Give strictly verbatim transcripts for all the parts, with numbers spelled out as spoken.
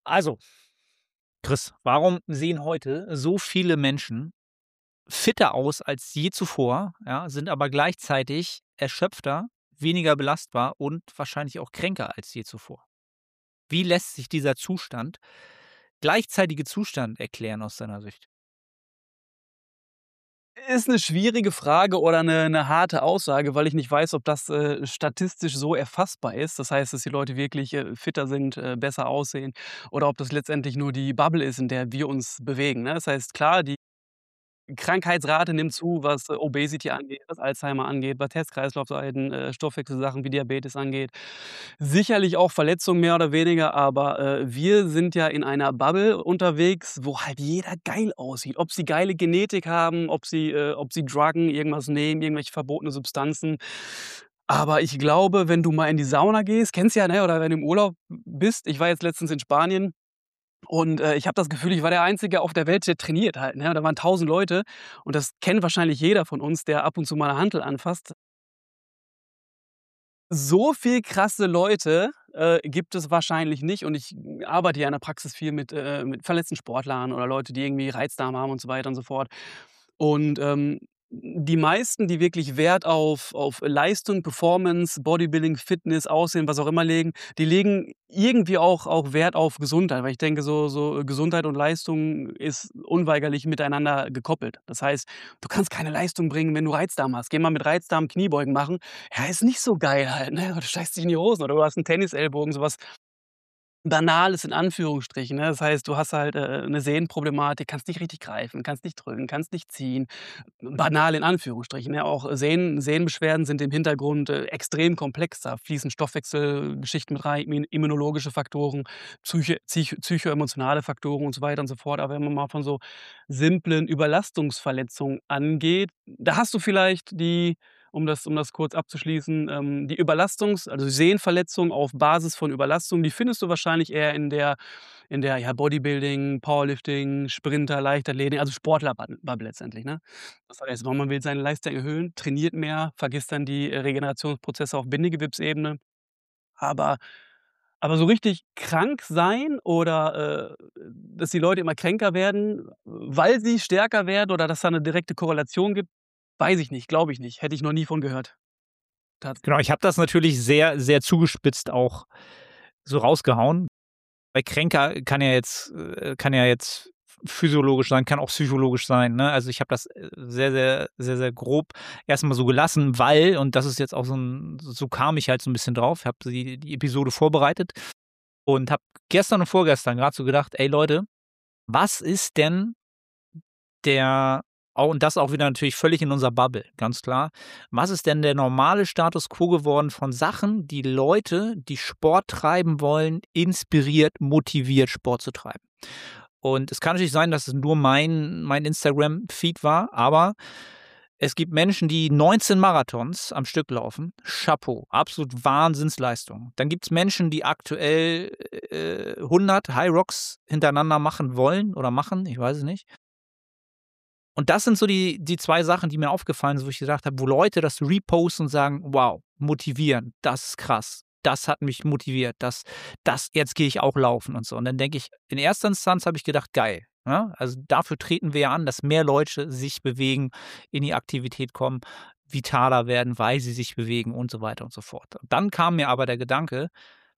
Also, Chris, warum sehen heute so viele Menschen fitter aus als je zuvor, ja, sind aber gleichzeitig erschöpfter, weniger belastbar und wahrscheinlich auch kränker als je zuvor? Wie lässt sich dieser Zustand gleichzeitige Zustand erklären aus deiner Sicht? Ist 'ne schwierige Frage oder 'ne 'ne harte Aussage, weil ich nicht weiß, ob das, äh, statistisch so erfassbar ist. Das heißt, dass die Leute wirklich, äh, fitter sind, äh, besser aussehen oder ob das letztendlich nur die Bubble ist, in der wir uns bewegen, ne? Das heißt, klar, die Krankheitsrate nimmt zu, was äh, Obesity angeht, was Alzheimer angeht, was Herz-Kreislauf-Leiden, äh, Stoffwechselsachen wie Diabetes angeht. Sicherlich auch Verletzungen mehr oder weniger, aber, äh, wir sind ja in einer Bubble unterwegs, wo halt jeder geil aussieht. Ob sie geile Genetik haben, ob sie äh, ob sie druggen, irgendwas nehmen, irgendwelche verbotene Substanzen. Aber ich glaube, wenn du mal in die Sauna gehst kennst ja, ne, oder wenn du im Urlaub bist. Ich war jetzt letztens in Spanien und, äh, ich habe das Gefühl, ich war der Einzige auf der Welt, der trainiert halt, ne? Da waren tausend Leute und das kennt wahrscheinlich jeder von uns, der ab und zu mal 'ne Hantel anfasst. So viel krasse Leute, äh, gibt es wahrscheinlich nicht und ich arbeite ja in der Praxis viel mit äh, mit verletzten Sportlern oder Leute, die irgendwie Reizdarm haben und so weiter und so fort. Und, ähm, die meisten, die wirklich Wert auf auf Leistung, Performance, Bodybuilding, Fitness, Aussehen, was auch immer legen, die legen irgendwie auch auch Wert auf Gesundheit, weil ich denke, so so Gesundheit und Leistung ist unweigerlich miteinander gekoppelt. Das heißt, du kannst keine Leistung bringen, wenn du Reizdarm hast. Geh mal mit Reizdarm Kniebeugen machen. Ja, ist nicht so geil halt, ne? Du scheißt dich in die Hosen oder du hast 'n Tennisellbogen, so was Banales in Anführungsstrichen, ne? Das heißt, du hast halt, äh, 'ne Sehnenproblematik, kannst nicht richtig greifen, kannst nicht drücken, kannst nicht ziehen. Banal in Anführungsstrichen, ne? Auch Sehnen Sehnenbeschwerden sind im Hintergrund, äh, extrem komplex. Da fließen Stoffwechselgeschichten mit rein, immun immunologische Faktoren, psyche psych psychoemotionale Faktoren und so weiter und so fort. Aber wenn man mal von so simplen Überlastungsverletzungen angeht, da hast du vielleicht die um das um das kurz abzuschließen, ähm, die Überlastungs also Sehnenverletzung auf Basis von Überlastung, die findest du wahrscheinlich eher in der in der, ja, Bodybuilding, Powerlifting, Sprinter, Leichtathletik, also Sportler-Bubble Bubble letztendlich, ne? Das heißt, man will seine Leistung erhöhen, trainiert mehr, vergisst dann die, äh, Regenerationsprozesse auf Bindegewebsebene. Aber aber so richtig krank sein oder, äh, dass die Leute immer kränker werden, weil sie stärker werden oder dass da 'ne direkte Korrelation gibt, weiß ich nicht, glaube ich nicht. Hätte ich noch nie von gehört. Tats Genau, ich habe das natürlich sehr, sehr zugespitzt auch so rausgehauen. Bei kränker kann ja jetzt äh, kann ja jetzt physiologisch sein, kann auch psychologisch sein, ne? Also, ich habe das, äh, sehr, sehr, sehr, sehr grob erst mal so gelassen, weil und das ist jetzt auch so 'n so kam ich halt so 'n bisschen drauf. Habe so die die Episode vorbereitet und habe gestern und vorgestern grad so gedacht: „Ey Leute, was ist denn der“ au und das auch wieder natürlich völlig in unserer Bubble, ganz klar. Was ist denn der normale Status quo geworden von Sachen, die Leute, die Sport treiben wollen, inspiriert, motiviert, Sport zu treiben? Und es kann natürlich sein, dass es nur mein mein Instagram-Feed war, aber es gibt Menschen, die neunzehn Marathons am Stück laufen. Chapeau, absolut Wahnsinnsleistung. Dann gibt's Menschen, die aktuell, äh, hundert Hyrox hintereinander machen wollen oder machen, ich weiß es nicht. Und das sind so die die zwei Sachen, die mir aufgefallen sind, wo ich gedacht habe, wo Leute das reposten und sagen: „Wow, motivierend, das ist krass. Das hat mich motiviert. Das das jetzt gehe ich auch laufen“ und so. Und dann denke ich in erster Instanz habe ich gedacht: „Geil“, ne? Also, dafür treten wir ja an, dass mehr Leute sich bewegen, in die Aktivität kommen, vitaler werden, weil sie sich bewegen und so weiter und so fort. Und dann kam mir aber der Gedanke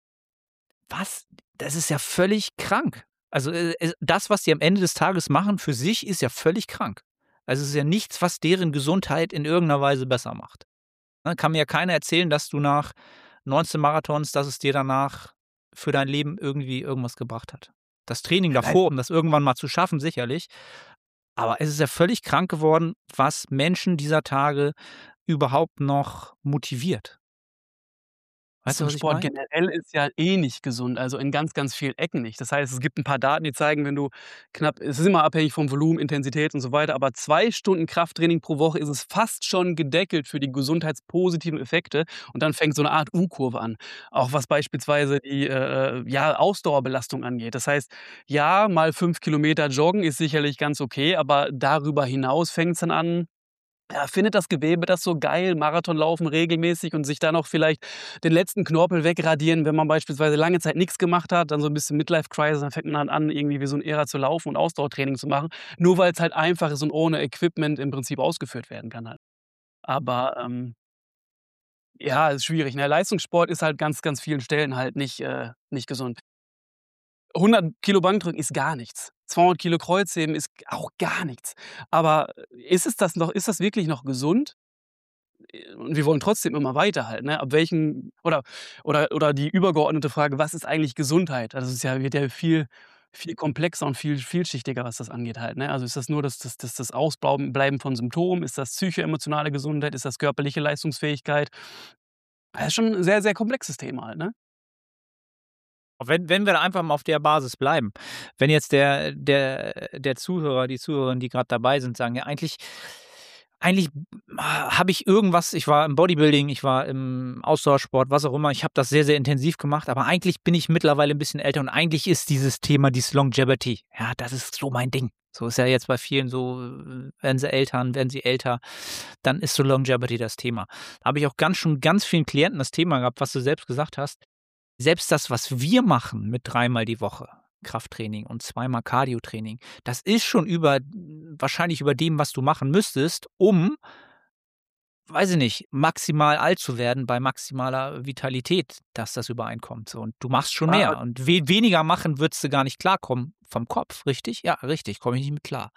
was? Das ist ja völlig krank. Also, äh, äh, das, was die am Ende des Tages machen für sich, ist ja völlig krank. Also, es ist ja nichts, was deren Gesundheit in irgend 'ner Weise besser macht. Ne, kann mir ja keiner erzählen, dass du nach neunzehn Marathons dass es dir danach für dein Leben irgendwie irgendwas gebracht hat. Das Training davor, um das irgendwann mal zu schaffen, sicherlich. Aber es ist ja völlig krank geworden, was Menschen dieser Tage überhaupt noch motiviert. Weißt du, So was ich Sport meine? generell ist ja eh nicht gesund, also in ganz, ganz vielen Ecken nicht. Das heißt, es gibt 'n paar Daten, die zeigen, wenn du knapp es ist immer abhängig vom Volumen, Intensität und so weiter, aber zwei Stunden Krafttraining pro Woche ist es fast schon gedeckelt für die gesundheitspositiven Effekte und dann fängt so 'ne Art U-Kurve an. Auch was beispielsweise die, äh, äh, ja, Ausdauerbelastung angeht. Das heißt, ja, mal fünf Kilometer joggen ist sicherlich ganz okay, aber darüber hinaus fängt's dann an Ja, findet das Gewebe das so geil, Marathon laufen regelmäßig und sich dann auch vielleicht den letzten Knorpel wegradieren, wenn man beispielsweise lange Zeit nichts gemacht hat, dann so ein bisschen Midlife-Crisis, dann fängt man dann an, irgendwie wie so ein Irrer zu laufen und Ausdauertraining zu machen, nur weil es halt einfach ist und ohne Equipment im Prinzip ausgeführt werden kann halt. Aber, ähm, ja, ist schwierig, ne? Leistungssport ist halt ganz, ganz vielen Stellen halt nicht äh, nicht gesund. hundert Kilo Bankdrücken ist gar nichts. zweihundert Kilo Kreuzheben ist auch gar nichts. Aber ist es das noch ist das wirklich noch gesund? Äh, und wir wollen trotzdem immer weiter halt, ne? Ab welchen oder oder oder die übergeordnete Frage: „Was ist eigentlich Gesundheit?“ Also, es ist ja wird ja viel viel komplexer und viel vielschichtiger, was das angeht halt, ne? Also, ist das nur das das das das Ausbleiben Bleiben von Symptomen? Ist das psychoemotionale Gesundheit? Ist das körperliche Leistungsfähigkeit? Das ist schon 'n sehr, sehr komplexes Thema halt, ne? Wenn wenn wir einfach mal auf der Basis bleiben. Wenn jetzt der der der Zuhörer, die Zuhörerinnen, die gerade dabei sind, sagen: „Ja, eigentlich eigentlich habe ich irgendwas ich war im Bodybuilding, ich war im Ausdauersport, was auch immer. Ich habe das sehr, sehr intensiv gemacht, aber eigentlich bin ich mittlerweile ein bisschen älter und eigentlich ist dieses Thema, dieses Longevity, ja, das ist so mein Ding.“ So ist ja jetzt bei vielen so, äh, werden sie Eltern, werden sie älter, dann ist so Longevity das Thema. Da habe ich auch ganz schon ganz vielen Klienten das Thema gehabt, was du selbst gesagt hast. Selbst das, was wir machen mit dreimal die Woche Krafttraining und zweimal Cardiotraining, das ist schon über wahrscheinlich über dem, was du machen müsstest, um, weiß ich nicht, maximal alt zu werden bei maximaler Vitalität, dass das übereinkommt so. Und du machst schon Ah, mehr und we weniger machen würdest du gar nicht klarkommen vom Kopf, richtig? Ja, richtig, komme ich nicht mit klar,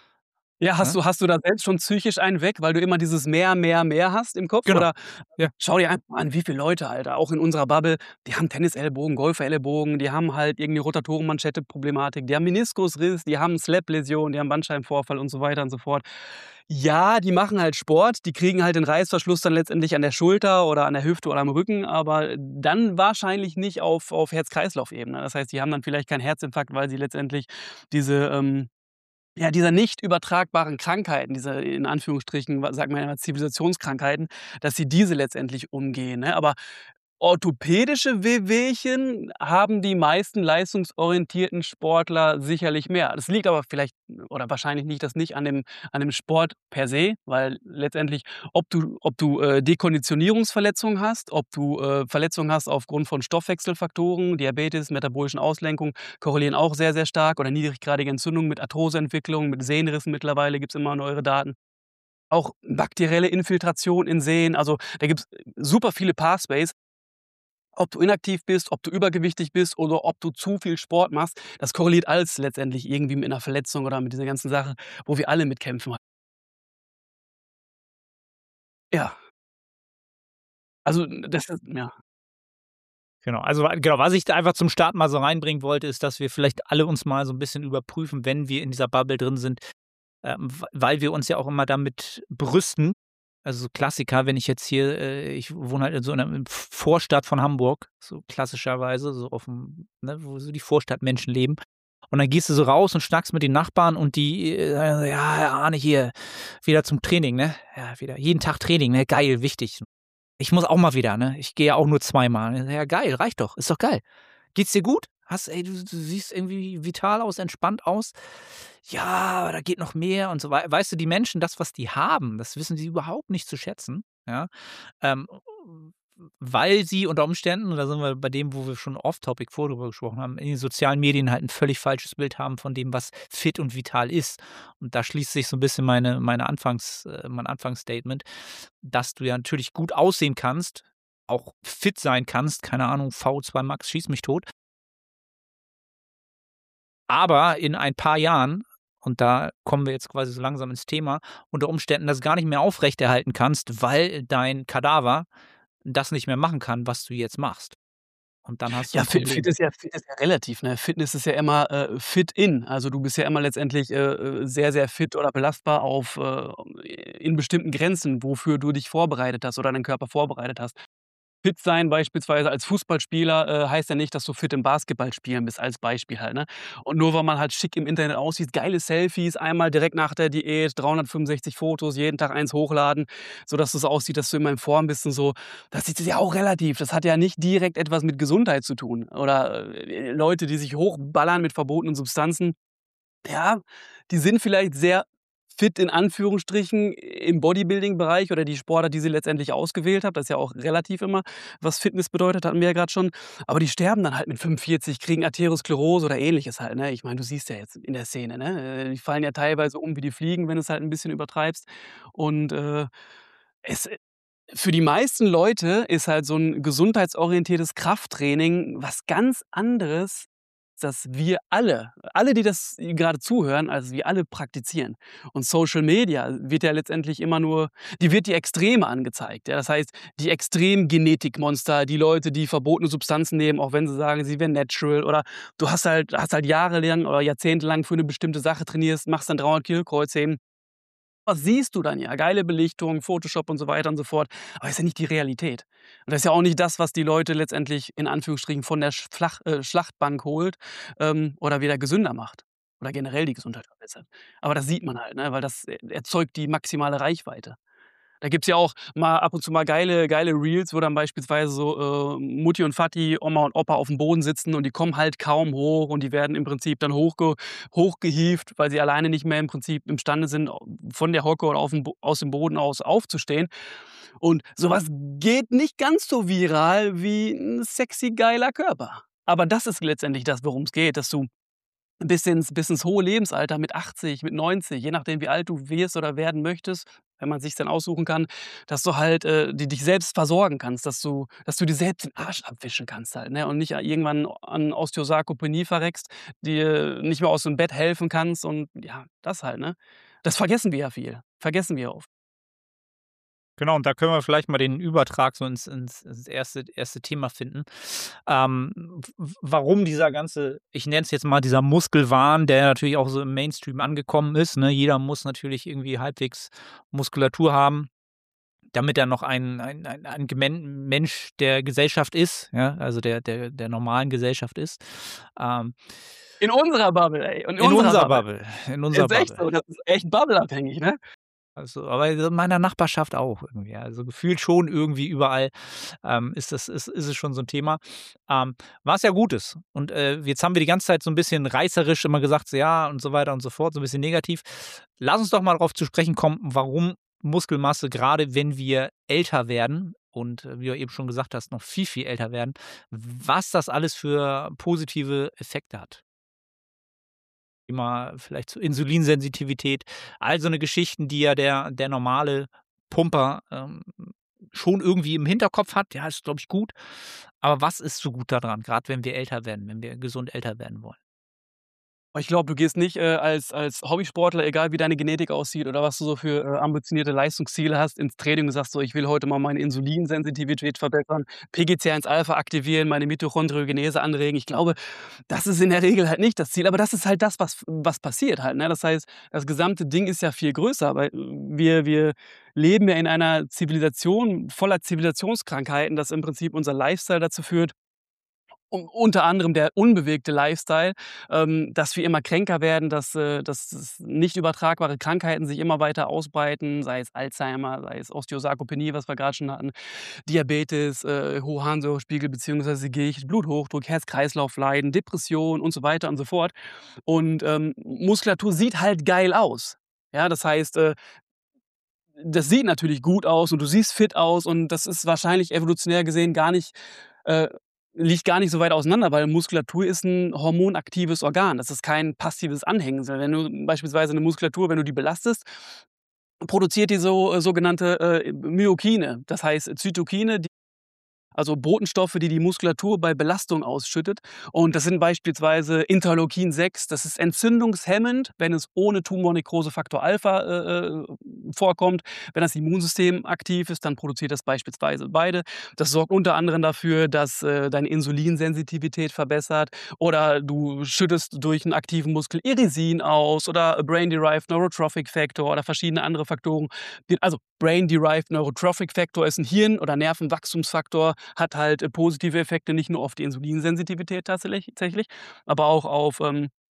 ja, hast ne? du hast du da selbst schon psychisch einen weg, weil du immer dieses mehr, mehr, mehr hast im Kopf? Genau. Oder Ja. schau dir einfach mal an, wie viele Leute, Alter, auch in unserer Bubble, die haben Tennisellbogen, Golferellbogen, die haben halt irgendwie Rotatorenmanschette-Problematik, die haben Meniskusriss, die haben Slap-Läsion, die haben Bandscheibenvorfall und so weiter und so fort. Ja, die machen halt Sport, die kriegen halt den Reißverschluss dann letztendlich an der Schulter oder an der Hüfte oder am Rücken, aber dann wahrscheinlich nicht auf auf Herz-Kreislauf-Ebene. Das heißt, die haben dann vielleicht keinen Herzinfarkt, weil sie letztendlich diese, ähm ja, dieser nicht übertragbaren Krankheiten, diese in Anführungsstrichen, wa sagt man ja Zivilisationskrankheiten, dass sie diese letztendlich umgehen, ne? Aber orthopädische Wehwehchen haben die meisten leistungsorientierten Sportler sicherlich mehr. Das liegt aber vielleicht oder wahrscheinlich liegt das nicht an dem an dem Sport per se, weil letztendlich, ob du ob du, äh, Dekonditionierungsverletzungen hast, ob du, äh, Verletzungen hast aufgrund von Stoffwechselfaktoren, Diabetes, metabolischen Auslenkungen korrelieren auch sehr, sehr stark oder niedriggradige Entzündungen mit Arthroseentwicklung, mit Sehnenrissen mittlerweile gibt's immer neuere Daten. Auch bakterielle Infiltration in Sehnen, also da gibt's super viele Pathways. Ob du inaktiv bist, ob du übergewichtig bist oder ob du zu viel Sport machst, das korreliert alles letztendlich irgendwie mit 'ner Verletzung oder mit dieser ganzen Sache, wo wir alle mit kämpfen. Ja, also das ist ja. Genau, also wa genau, was ich da einfach zum Start mal so reinbringen wollte, ist, dass wir vielleicht alle uns mal so 'n bisschen überprüfen, wenn wir in dieser Bubble drin sind, ähm, w weil wir uns ja auch immer damit brüsten. Also, so Klassiker, wenn ich jetzt hier äh, ich wohne halt in so 'ner Vorstadt von Hamburg, so klassischerweise, so auf'm ne, wo so die Vorstadtmenschen leben. Und dann gehst du so raus und schnackst mit den Nachbarn und die, äh, sagen so: „Ja, Herr Arne hier, wieder zum Training, ne? Ja, wieder jeden Tag Training, ne? Geil, wichtig. Ich muss auch mal wieder, ne? Ich gehe ja auch nur zweimal.“ Ja, geil, reicht doch, ist doch geil. Geht's dir gut? Hast ey, du du siehst irgendwie vital aus, entspannt aus. Ja, aber da geht noch mehr und so wei weißt du, die Menschen, das, was die haben, das wissen sie überhaupt nicht zu schätzen, ja? Ähm, weil sie unter Umständen, und da sind wir bei dem, wo wir schon off-topic vor drüber gesprochen haben, in den sozialen Medien halt ein völlig falsches Bild haben von dem, was fit und vital ist. Und da schließt sich so ein bisschen meine meine Anfangs äh, mein Anfangsstatement, dass du ja natürlich gut aussehen kannst, auch fit sein kannst, keine Ahnung, V zwei Max, schieß mich tot. Aber in ein paar Jahren, und da kommen wir jetzt quasi so langsam ins Thema, unter Umständen das gar nicht mehr aufrechterhalten kannst, weil dein Kadaver das nicht mehr machen kann, was du jetzt machst. Und dann hast du Ja, 'n fit Problem. fit ist ja fit ist ja relativ, ne? Fitness ist ja immer, äh, fit in. Also, du bist ja immer letztendlich, äh, äh, sehr, sehr fit oder belastbar auf, äh in bestimmten Grenzen, wofür du dich vorbereitet hast oder deinen Körper vorbereitet hast. Fit sein beispielsweise als Fußballspieler, äh, heißt ja nicht, dass du fit im Basketballspielen bist, als Beispiel halt, ne? Und nur weil man halt schick im Internet aussieht, geile Selfies, einmal direkt nach der Diät, dreihundertfünfundsechzig Fotos, jeden Tag eins hochladen, sodass es aussieht, dass du immer in Form bist und so. Das ist ja auch relativ. Das hat ja nicht direkt etwas mit Gesundheit zu tun. Oder, äh, Leute, die sich hochballern mit verbotenen Substanzen, ja, die sind vielleicht sehr fit in Anführungsstrichen im Bodybuilding-Bereich oder die Sportart, die sie letztendlich ausgewählt hat. Das ist ja auch relativ immer, was Fitness bedeutet, hatten wir ja grad schon. Aber die sterben dann halt mit fünfundvierzig, kriegen Arteriosklerose oder Ähnliches halt, ne? Ich meine, du siehst ja jetzt in der Szene, ne? Äh, die fallen ja teilweise um wie die Fliegen, wenn du's halt 'n bisschen übertreibst. Und, äh, es äh, für die meisten Leute ist halt so 'n gesundheitsorientiertes Krafttraining was ganz anderes, das wir alle alle, die das grade zuhören, also wir alle praktizieren. Und Social Media wird ja letztendlich immer nur die wird die Extreme angezeigt, ja? Das heißt, die Extrem-Genetikmonster, die Leute, die verbotene Substanzen nehmen, auch wenn sie sagen, sie wären natural oder du hast halt hast halt jahrelang oder jahrzehntelang für 'ne bestimmte Sache trainierst, machst dann dreihundert Kilo Kreuzheben. Was siehst du dann ja? Geile Belichtung, Photoshop und so weiter und so fort. Aber ist ja nicht die Realität. Und das ist ja auch nicht das, was die Leute letztendlich in Anführungsstrichen von der Sch Flach äh, Schlachtbank holt, ähm, oder wieder gesünder macht oder generell die Gesundheit verbessert. Aber das sieht man halt, ne, weil das e erzeugt die maximale Reichweite. Da gibt's ja auch mal ab und zu mal geile geile Reels, wo dann beispielsweise so, äh, Mutti und Vati, Oma und Opa aufm Boden sitzen und die kommen halt kaum hoch und die werden im Prinzip dann hochge hochgehievt, weil sie alleine nicht mehr im Prinzip imstande sind, von der Hocke oder aufm Bo aus dem Boden aus aufzustehen. Und so was geht nicht ganz so viral wie 'n sexy, geiler Körper. Aber das ist letztendlich das, worum's geht, dass du bis ins bis ins hohe Lebensalter mit achtzig, mit neunzig, je nachdem, wie alt du wirst oder werden möchtest, wenn man sich's dann aussuchen kann, dass du halt, äh, di dich selbst versorgen kannst, dass du dass du dir selbst den Arsch abwischen kannst halt, ne? Und nicht irgendwann an Osteosarkopenie verreckst, dir nicht mehr aus dem Bett helfen kannst und ja, das halt, ne? Das vergessen wir ja viel vergessen wir oft. Genau, und da können wir vielleicht mal den Übertrag so ins ins ins erste erste Thema finden. Ähm, w w warum dieser ganze, ich nenne es jetzt mal dieser Muskelwahn, der natürlich auch so im Mainstream angekommen ist, ne? Jeder muss natürlich irgendwie halbwegs Muskulatur haben, damit er noch ein ein ein ein gemen Mensch der Gesellschaft ist, ja, also der der der normalen Gesellschaft ist. Ähm In unserer Bubble, ey, in In unserer unserer Bubble. Bubble, in unserer Ist echt Bubble. so, das ist echt bubble-abhängig, ne? Also, aber in meiner Nachbarschaft auch irgendwie. Also, gefühlt schon irgendwie überall, ähm, ist das ist ist es schon so 'n Thema, ähm, was ja gut ist. Und, äh, jetzt haben wir die ganze Zeit so 'n bisschen reißerisch immer gesagt, so ja und so weiter und so fort, so 'n bisschen negativ. Lass uns doch mal drauf zu sprechen kommen, warum Muskelmasse, grade wenn wir älter werden und, wie du eben schon gesagt hast, noch viel, viel älter werden, was das alles für positive Effekte hat. Thema vielleicht zur Insulinsensitivität, all so 'ne Geschichten, die ja der der normale Pumper, ähm, schon irgendwie im Hinterkopf hat. Ja, ist, glaube ich, gut. Aber was ist so gut da dran, grad wenn wir älter werden, wenn wir gesund älter werden wollen? Oh, ich glaube, du gehst nicht, äh, als als Hobbysportler, egal wie deine Genetik aussieht oder was du so für, äh, ambitionierte Leistungsziele hast, ins Training und sagst so: „Ich will heute mal meine Insulinsensitivität verbessern, PGC-eins-Alpha aktivieren, meine Mitochondriogenese anregen.“ Ich glaube, das ist in der Regel halt nicht das Ziel, aber das ist halt das, was was passiert halt, ne? Das heißt, das gesamte Ding ist ja viel größer, weil wir wir leben ja in einer Zivilisation voller Zivilisationskrankheiten, dass im Prinzip unser Lifestyle dazu führt u unter anderem der unbewegte Lifestyle, ähm, dass wir immer kränker werden, dass, äh dass es nicht übertragbare Krankheiten sich immer weiter ausbreiten, sei es Alzheimer, sei es Osteosarkopenie, was wir grad schon hatten, Diabetes, äh, hoher Harnsäurespiegel beziehungsweise Gicht, Bluthochdruck, Herz-Kreislauf-Leiden, Depression und so weiter und so fort. Und, ähm, Muskulatur sieht halt geil aus. Ja, das heißt, äh das sieht natürlich gut aus und du siehst fit aus und das ist wahrscheinlich evolutionär gesehen gar nicht äh, liegt gar nicht so weit auseinander, weil Muskulatur ist 'n hormonaktives Organ. Das ist kein passives Anhängen, sondern wenn du beispielsweise 'ne Muskulatur wenn du die belastest, produziert die so sogenannte, äh, Myokine, das heißt Zytokine, die also Botenstoffe, die die Muskulatur bei Belastung ausschüttet. Und das sind beispielsweise Interleukin sechs, das ist entzündungshemmend, wenn es ohne Tumornekrose-Faktor Alpha, äh, äh, vorkommt. Wenn das Immunsystem aktiv ist, dann produziert das beispielsweise beide. Das sorgt unter anderem dafür, dass, äh, deine Insulinsensitivität verbessert oder du schüttest durch 'n aktiven Muskel Irisin aus oder Brain-Derived Neurotrophic Factor oder verschiedene andere Faktoren. D also Brain-Derived Neurotrophic Factor ist 'n Hirn oder Nervenwachstumsfaktor, hat halt, äh, positive Effekte nicht nur auf die Insulinsensitivität tatsächlich tatsächlich, aber auch auf, ähm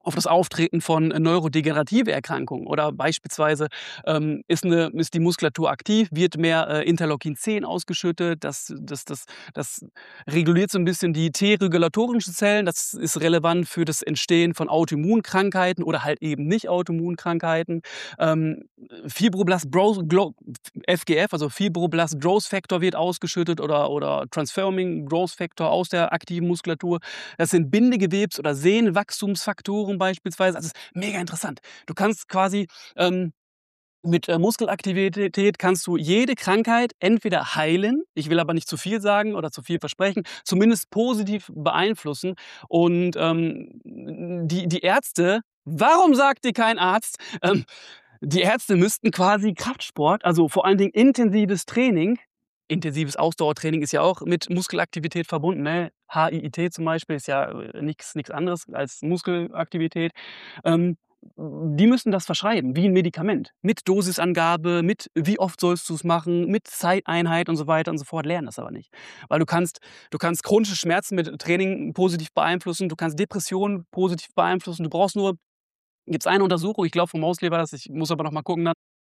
auf das Auftreten von äh, neurodegenerative Erkrankungen oder beispielsweise ähm, ist, eine, ist die Muskulatur aktiv, wird mehr äh, Interleukin zehn ausgeschüttet, das, das, das, das reguliert so ein bisschen die T-regulatorischen Zellen, das ist relevant für das Entstehen von Autoimmunkrankheiten oder halt eben nicht Autoimmunkrankheiten. Ähm, Fibroblast Growth, F G F, also Fibroblast Growth Factor wird ausgeschüttet oder, oder Transforming Growth Factor aus der aktiven Muskulatur. Das sind Bindegewebs- oder Sehnenwachstumsfaktoren beispielsweise. Also, das ist mega interessant. Du kannst quasi ähm, mit äh, Muskelaktivität kannst du jede Krankheit entweder heilen, ich will aber nicht zu viel sagen oder zu viel versprechen, zumindest positiv beeinflussen. Und ähm, die, die Ärzte, warum sagt dir kein Arzt? Ähm, die Ärzte müssten quasi Kraftsport, also vor allen Dingen intensives Training, intensives Ausdauertraining ist ja auch mit Muskelaktivität verbunden, ne? H I I T zum Beispiel ist ja äh, nichts anderes als Muskelaktivität. Ähm, Die müssen das verschreiben, wie ein Medikament. Mit Dosisangabe, mit wie oft sollst du es machen, mit Zeiteinheit und so weiter und so fort, lernen das aber nicht. Weil du kannst du kannst chronische Schmerzen mit Training positiv beeinflussen, du kannst Depressionen positiv beeinflussen. Du brauchst nur gibt's eine Untersuchung, ich glaube vom Mosley war das, ich muss aber noch mal gucken dann.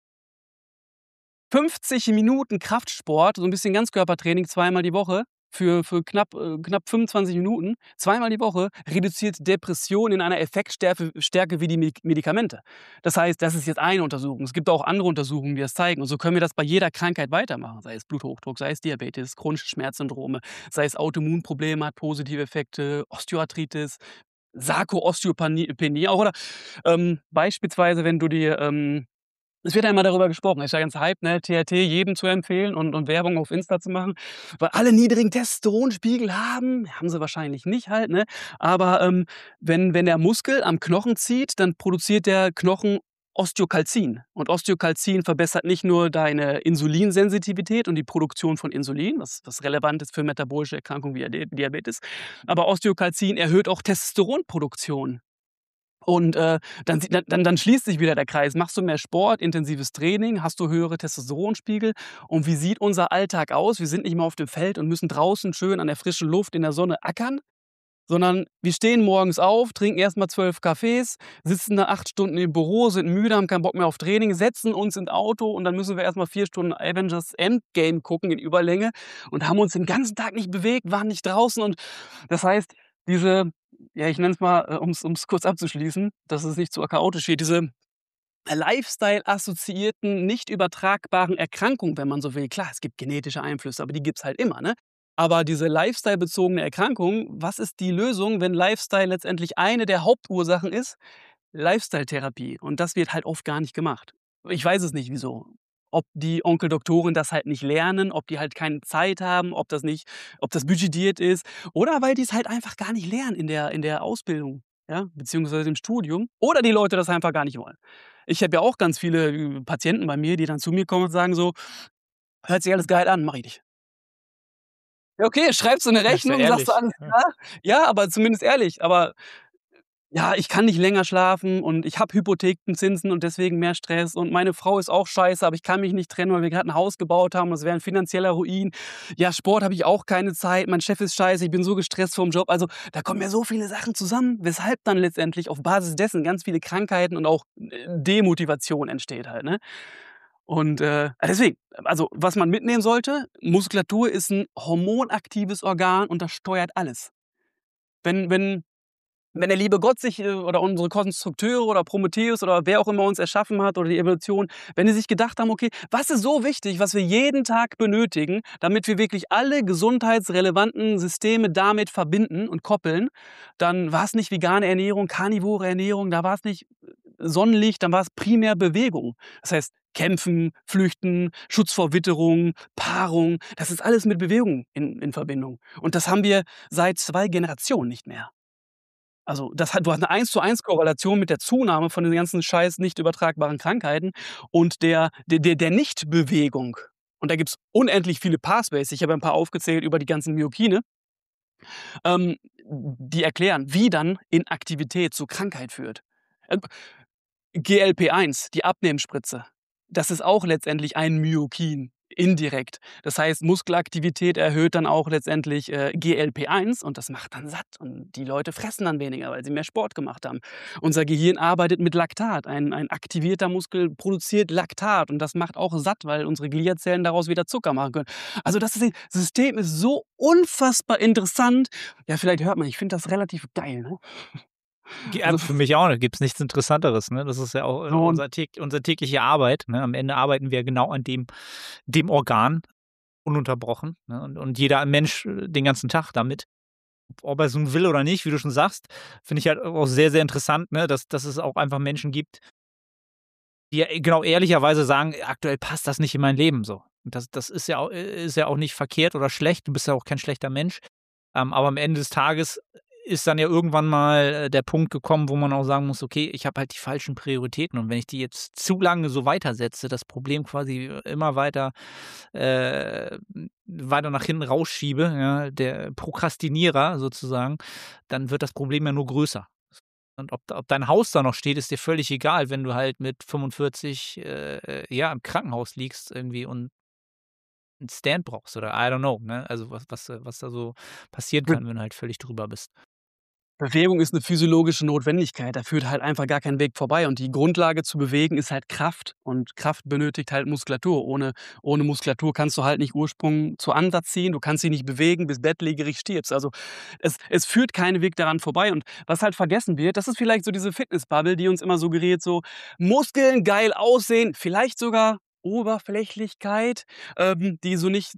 fünfzig Minuten Kraftsport, so ein bisschen Ganzkörpertraining zweimal die Woche für für knapp äh, knapp fünfundzwanzig Minuten, zweimal die Woche, reduziert Depression in einer Effektstärke Stärke wie die Medi Medikamente. Das heißt, das ist jetzt eine Untersuchung. Es gibt auch andere Untersuchungen, die das zeigen. Und so können wir das bei jeder Krankheit weitermachen, sei es Bluthochdruck, sei es Diabetes, chronische Schmerzsyndrome, sei es Autoimmunprobleme, hat positive Effekte, Osteoarthritis, Sarkoosteopenie auch oder ähm, beispielsweise, wenn du dir ähm, es wird ja immer darüber gesprochen, ist ja ganz Hype, ne, T R T jedem zu empfehlen und und Werbung auf Insta zu machen, weil alle niedrigen Testosteronspiegel haben. Haben sie wahrscheinlich nicht halt, ne? Aber, ähm, wenn wenn der Muskel am Knochen zieht, dann produziert der Knochen Osteokalzin. Und Osteokalzin verbessert nicht nur deine Insulinsensitivität und die Produktion von Insulin, was was relevant ist für metabolische Erkrankungen wie Ade Diabetes, aber Osteokalzin erhöht auch Testosteronproduktion. Und, äh, dann sie dann dann dann schließt sich wieder der Kreis. Machst du mehr Sport, intensives Training, hast du höhere Testosteronspiegel. Und wie sieht unser Alltag aus? Wir sind nicht mehr auf dem Feld und müssen draußen schön an der frischen Luft in der Sonne ackern, sondern wir stehen morgens auf, trinken erst mal zwölf Kaffees, sitzen da acht Stunden im Büro, sind müde, haben keinen Bock mehr auf Training, setzen uns ins Auto und dann müssen wir erst mal vier Stunden Avengers Endgame gucken in Überlänge und haben uns den ganzen Tag nicht bewegt, waren nicht draußen. Und das heißt, diese ja, ich nenne es mal, äh, um's um's kurz abzuschließen, dass es nicht zu chaotisch wird, diese Lifestyle-assoziierten, nicht übertragbaren Erkrankungen, wenn man so will. Klar, es gibt genetische Einflüsse, aber die gibt's halt immer, ne? Aber diese Lifestyle-bezogene Erkrankung, was ist die Lösung, wenn Lifestyle letztendlich eine der Hauptursachen ist? Lifestyle-Therapie. Und das wird halt oft gar nicht gemacht. Ich weiß es nicht, wieso. Ob die Onkeldoktoren das halt nicht lernen, ob die halt keine Zeit haben, ob das nicht ob das budgetiert ist oder weil die es halt einfach gar nicht lernen in der in der Ausbildung, ja, beziehungsweise im Studium oder die Leute das einfach gar nicht wollen. Ich habe ja auch ganz viele, äh, Patienten bei mir, die dann zu mir kommen und sagen so: „Hört sich alles geil an, mache ich nicht." Ja, okay, schreibst du 'ne Ja, ist ja Rechnung, sagst du: ehrlich. „Alles Ja. klar." Ja, aber zumindest ehrlich. Aber ja, ich kann nicht länger schlafen und ich habe Hypothekenzinsen und deswegen mehr Stress und meine Frau ist auch scheiße, aber ich kann mich nicht trennen, weil wir grad 'n Haus gebaut haben. Das wäre 'n finanzieller Ruin. Ja, Sport habe ich auch keine Zeit. Mein Chef ist scheiße, ich bin so gestresst vorm Job. Also, da kommen ja so viele Sachen zusammen, weshalb dann letztendlich auf Basis dessen ganz viele Krankheiten und auch, äh, Demotivation entsteht halt, ne? Und, äh, deswegen, also, was man mitnehmen sollte: Muskulatur ist 'n hormonaktives Organ und das steuert alles. Wenn wenn wenn der liebe Gott sich, äh, oder unsere Konstrukteure oder Prometheus oder wer auch immer uns erschaffen hat oder die Evolution, wenn die sich gedacht haben: „Okay, was ist so wichtig, was wir jeden Tag benötigen, damit wir wirklich alle gesundheitsrelevanten Systeme damit verbinden und koppeln", dann war's nicht vegane Ernährung, karnivore Ernährung, da war's nicht Sonnenlicht, dann war's primär Bewegung. Das heißt, Kämpfen, Flüchten, Schutz vor Witterung, Paarung, das ist alles mit Bewegung in in Verbindung. Und das haben wir seit zwei Generationen nicht mehr. Also, das hat du hast 'ne eins zu eins Korrelation mit der Zunahme von den ganzen scheiß nicht übertragbaren Krankheiten und der der der der Nichtbewegung. Und da gibt's unendlich viele Pathways. Ich habe ein paar aufgezählt über die ganzen Myokine, ähm, die erklären, wie dann Inaktivität zu Krankheit führt. Äh, G L P eins, die Abnehmspritze, das ist auch letztendlich ein Myokin. Indirekt. Das heißt, Muskelaktivität erhöht dann auch letztendlich, äh, G L P eins und das macht dann satt und die Leute fressen dann weniger, weil sie mehr Sport gemacht haben. Unser Gehirn arbeitet mit Laktat. Ein ein aktivierter Muskel produziert Laktat und das macht auch satt, weil unsere Gliazellen daraus wieder Zucker machen können. Also, das ist System ist so unfassbar interessant. Ja, vielleicht hört man, ich finde das relativ geil, ne? Ja, Also, für mich auch, da gibt's nichts Interessanteres, ne? Das ist ja auch, äh, so 'n unser täg unsere tägliche Arbeit, ne? Am Ende arbeiten wir genau an dem dem Organ ununterbrochen, ne? Und und jeder Mensch, äh, den ganzen Tag damit. Ob er es nun will oder nicht, wie du schon sagst, finde ich halt auch sehr, sehr interessant, ne, dass dass es auch einfach Menschen gibt, die ja, äh, genau ehrlicherweise sagen: „Aktuell passt das nicht in mein Leben so.“ Und das das ist ja au äh, ist ja auch nicht verkehrt oder schlecht. Du bist ja auch kein schlechter Mensch. Ähm, aber am Ende des Tages ist dann ja irgendwann mal, äh, der Punkt gekommen, wo man auch sagen muss: „Okay, ich habe halt die falschen Prioritäten und wenn ich die jetzt zu lange so weitersetze, das Problem quasi äh, immer weiter äh, weiter nach hinten rausschiebe, ja, der Prokrastinierer sozusagen, dann wird das Problem ja nur größer.“ Und ob ob dein Haus da noch steht, ist dir völlig egal, wenn du halt mit fünfundvierzig, äh, äh, ja, im Krankenhaus liegst irgendwie und 'n Stand brauchst oder I don't know, ne? Also, was was äh, was da so passieren Be kann, wenn du halt völlig drüber bist. Bewegung ist 'ne physiologische Notwendigkeit. Da führt halt einfach gar kein Weg vorbei und die Grundlage zu bewegen ist halt Kraft und Kraft benötigt halt Muskulatur. Ohne ohne Muskulatur kannst du halt nicht Ursprung zu Ansatz ziehen. Du kannst dich nicht bewegen, bis bettlägerig stirbst. Also, es es führt kein Weg daran vorbei und was halt vergessen wird, das ist vielleicht so diese Fitness-Bubble, die uns immer suggeriert, so Muskeln, geil aussehen, vielleicht sogar Oberflächlichkeit, ähm, die so nicht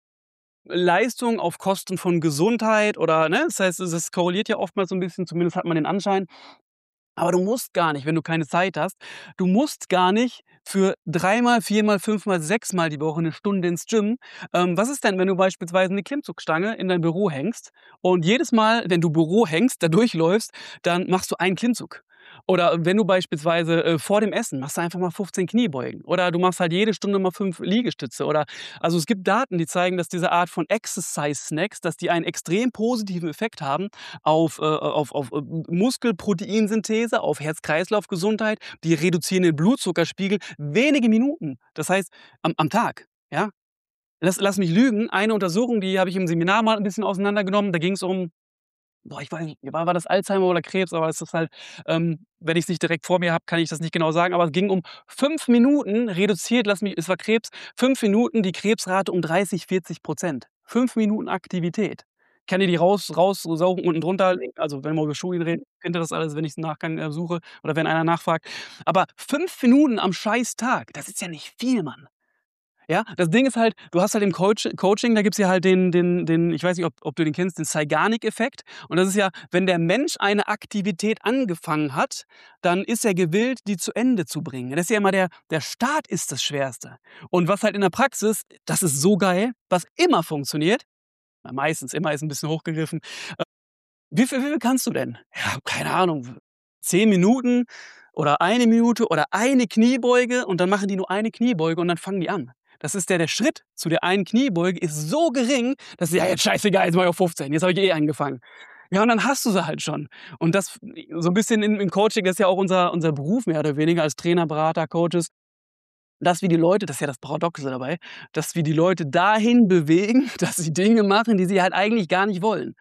Leistung auf Kosten von Gesundheit oder ne? Das heißt, es es korreliert ja oftmals so 'n bisschen, zumindest hat man den Anschein. Aber du musst gar nicht, wenn du keine Zeit hast du musst gar nicht für dreimal, viermal, fünfmal, sechsmal die Woche 'ne Stunde ins Gym. Ähm, was ist denn, wenn du beispielsweise 'ne Klimmzugstange in dein Büro hängst und jedes Mal, wenn du Büro hängst, da durchläufst, dann machst du einen Klimmzug. Oder wenn du beispielsweise, äh, vor dem Essen machst du einfach mal fünfzehn Kniebeugen oder du machst halt jede Stunde mal fünf Liegestütze oder also, es gibt Daten, die zeigen, dass diese Art von Exercise Snacks, dass die einen extrem positiven Effekt haben auf, äh, auf auf, äh, Muskelproteinsynthese, auf Herz-Kreislauf-Gesundheit. Die reduzieren den Blutzuckerspiegel wenige Minuten. Das heißt, am am Tag, ja? Lass lass mich lügen, eine Untersuchung, die habe ich im Seminar mal 'n bisschen auseinandergenommen. Da ging's um boah, ich weiß nicht, war war das Alzheimer oder Krebs, aber es ist halt ähm, wenn ich's nicht direkt vor mir habe, kann ich das nicht genau sagen, aber es ging um fünf Minuten reduziert, lass mich es war Krebs, fünf Minuten die Krebsrate um dreißig, vierzig Prozent. fünf Minuten Aktivität. Ich kann dir die raus raussaugen unten drunter. Also, wenn wir über Studien reden, kennt ihr das alles, wenn ich's im Nachgang, äh, suche oder wenn einer nachfragt. Aber fünf Minuten am Scheiß-Tag, das ist ja nicht viel, Mann. Ja, das Ding ist halt, du hast halt im Coach Coaching, da gibt's ja halt den den den ich weiß nicht, ob ob du den kennst, den Zeigarnik-Effekt. Und das ist ja, wenn der Mensch eine Aktivität angefangen hat, dann ist er gewillt, die zu Ende zu bringen. Das ist ja immer der der Start ist das Schwerste. Und was halt in der Praxis das ist so geil, was immer funktioniert na, meistens, immer ist 'n bisschen hochgegriffen. Äh, wie viel wie viel kannst du denn? Ja, keine Ahnung, zehn Minuten oder eine Minute oder eine Kniebeuge und dann machen die nur eine Kniebeuge und dann fangen die an. Das ist der der Schritt zu der einen Kniebeuge ist so gering, dass sie: „Ja, jetzt scheißegal, jetzt mache ich auf fünfzehn. Jetzt habe ich eh angefangen.“ Ja, und dann hast du sie halt schon. Und das so 'n bisschen im im Coaching ist ja auch unser unser Beruf mehr oder weniger als Trainer, Berater, Coaches, dass wir die Leute das ist ja das Paradoxe dabei, dass wir die Leute dahin bewegen, dass sie Dinge machen, die sie halt eigentlich gar nicht wollen.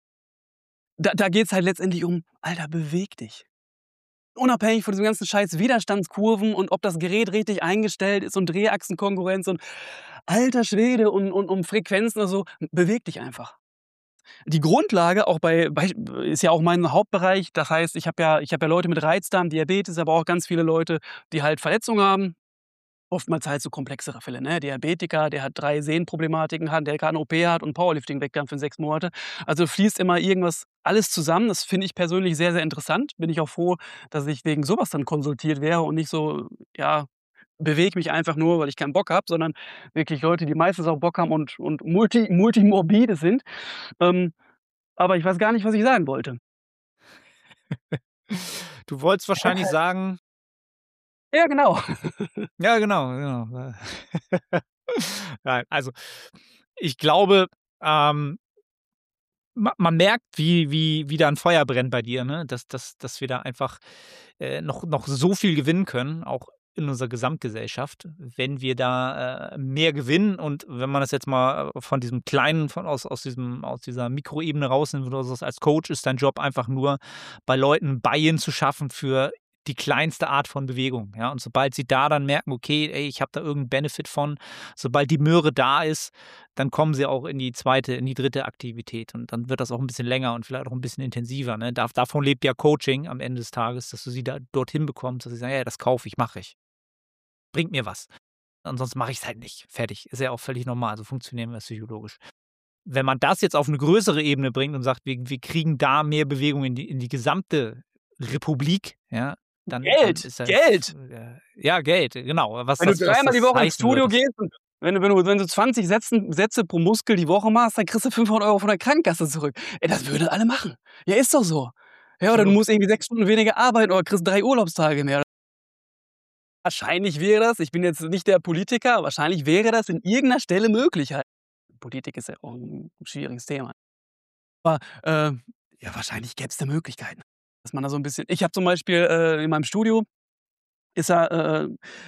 Da da geht's halt letztendlich um: „Alter, beweg dich.“ Unabhängig von diesen ganzen scheiß Widerstandskurven und ob das Gerät richtig eingestellt ist und Drehachsenkongruenz und alter Schwede und und um Frequenzen oder so. Beweg dich einfach. Die Grundlage auch bei bei ist ja auch mein Hauptbereich. Das heißt, ich habe ja ich habe ja Leute mit Reizdarm, Diabetes, aber auch ganz viele Leute, die halt Verletzungen haben. Oftmals halt so komplexere Fälle, ne? Diabetiker, der hat drei Sehnenproblematiken hat, der grad 'ne O P hat und Powerlifting weggegangen für sechs Monate. Also, fließt immer irgendwas alles zusammen. Das finde ich persönlich sehr, sehr interessant. Bin ich auch froh, dass ich wegen so was dann konsultiert wäre und nicht so, ja, bewege mich einfach nur, weil ich keinen Bock habe, sondern wirklich Leute, die meistens auch Bock haben und und multi multimorbide sind. Ähm, aber ich weiß gar nicht, was ich sagen wollte. Du wolltest wahrscheinlich sagen Ja, genau. Ja, genau, genau. Nein, also, ich glaube, ähm ma man merkt, wie wie wie da 'n Feuer brennt bei dir, ne? Dass dass dass wir da einfach, äh, noch noch so viel gewinnen können, auch in unserer Gesamtgesellschaft, wenn wir da äh, mehr gewinnen. Und wenn man das jetzt mal von diesem kleinen, von aus, aus, diesem, aus dieser Mikroebene rausnimmt, oder so, als Coach ist dein Job einfach nur, bei Leuten Buy-in zu schaffen für die kleinste Art von Bewegung. Ja? Und sobald sie da dann merken, okay, ey, ich habe da irgendeinen Benefit von, sobald die Möhre da ist, dann kommen sie auch in die zweite, in die dritte Aktivität. Und dann wird das auch ein bisschen länger und vielleicht auch ein bisschen intensiver. Ne? Dav- davon lebt ja Coaching am Ende des Tages, dass du sie da dorthin bekommst, dass sie sagen, ja, das kaufe ich, mache ich. Bringt mir was. Ansonsten mache ich es halt nicht. Fertig. Ist ja auch völlig normal. So funktionieren wir psychologisch. Wenn man das jetzt auf eine größere Ebene bringt und sagt, wir, wir kriegen da mehr Bewegung in die, in die gesamte Republik, ja, dann, dann Geld, ist das, Geld. äh, ja, Geld, genau. Was Wenn du das, was dreimal die das Woche ins heißen Studio wird. gehst und wenn du, wenn du, wenn du zwanzig Sätzen, Sätze pro Muskel die Woche machst, dann kriegst du fünfhundert Euro von der Krankenkasse zurück. Ey, das würden alle machen. Ja, ist doch so. Ja, oder du Absolut. musst irgendwie sechs Stunden weniger arbeiten oder kriegst drei Urlaubstage mehr. Wahrscheinlich wäre das, ich bin jetzt nicht der Politiker, aber wahrscheinlich wäre das in irgendeiner Stelle möglich. Politik ist ja auch ein schwieriges Thema. Aber äh, ja, wahrscheinlich gäbe es da Möglichkeiten, dass man da so ein bisschen. Ich habe zum Beispiel äh, in meinem Studio ist er, äh,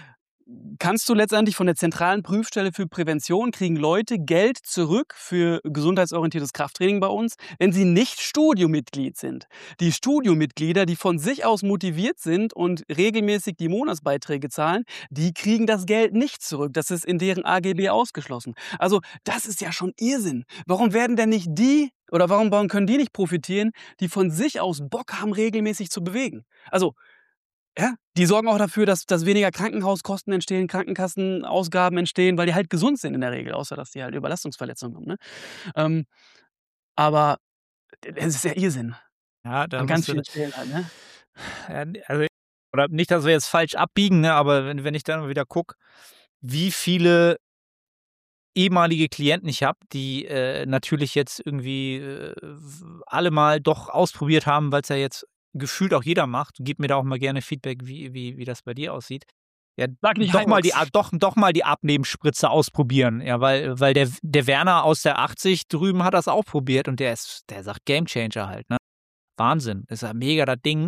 kannst du letztendlich von der zentralen Prüfstelle für Prävention kriegen Leute Geld zurück für gesundheitsorientiertes Krafttraining bei uns, wenn sie nicht Studiomitglied sind. Die Studiomitglieder, die von sich aus motiviert sind und regelmäßig die Monatsbeiträge zahlen, die kriegen das Geld nicht zurück. Das ist in deren A G B ausgeschlossen. Also das ist ja schon Irrsinn. Warum werden denn nicht die oder warum, warum können die nicht profitieren, die von sich aus Bock haben, regelmäßig zu bewegen? Also ja, die sorgen auch dafür, dass, dass weniger Krankenhauskosten entstehen, Krankenkassenausgaben entstehen, weil die halt gesund sind in der Regel, außer dass die halt Überlastungsverletzungen haben. Ne? Ähm, aber es ist ja Irrsinn. Ja, da An ganz musst du, vielen Stellen halt, ne? ja, also, oder nicht, dass wir jetzt falsch abbiegen, ne, aber wenn, wenn ich dann wieder gucke, wie viele ehemalige Klienten ich habe, die äh, natürlich jetzt irgendwie äh, alle mal doch ausprobiert haben, weil es ja jetzt gefühlt auch jeder macht. Gib mir da auch mal gerne Feedback, wie, wie, wie das bei dir aussieht. Ja, Sag nicht doch mal die, Hyrox. doch, doch mal die Abnehmspritze ausprobieren. Ja, weil, weil der, der Werner aus der achtzig drüben hat das auch probiert und der ist, der sagt Gamechanger halt, ne? Wahnsinn. Ist ja mega das Ding.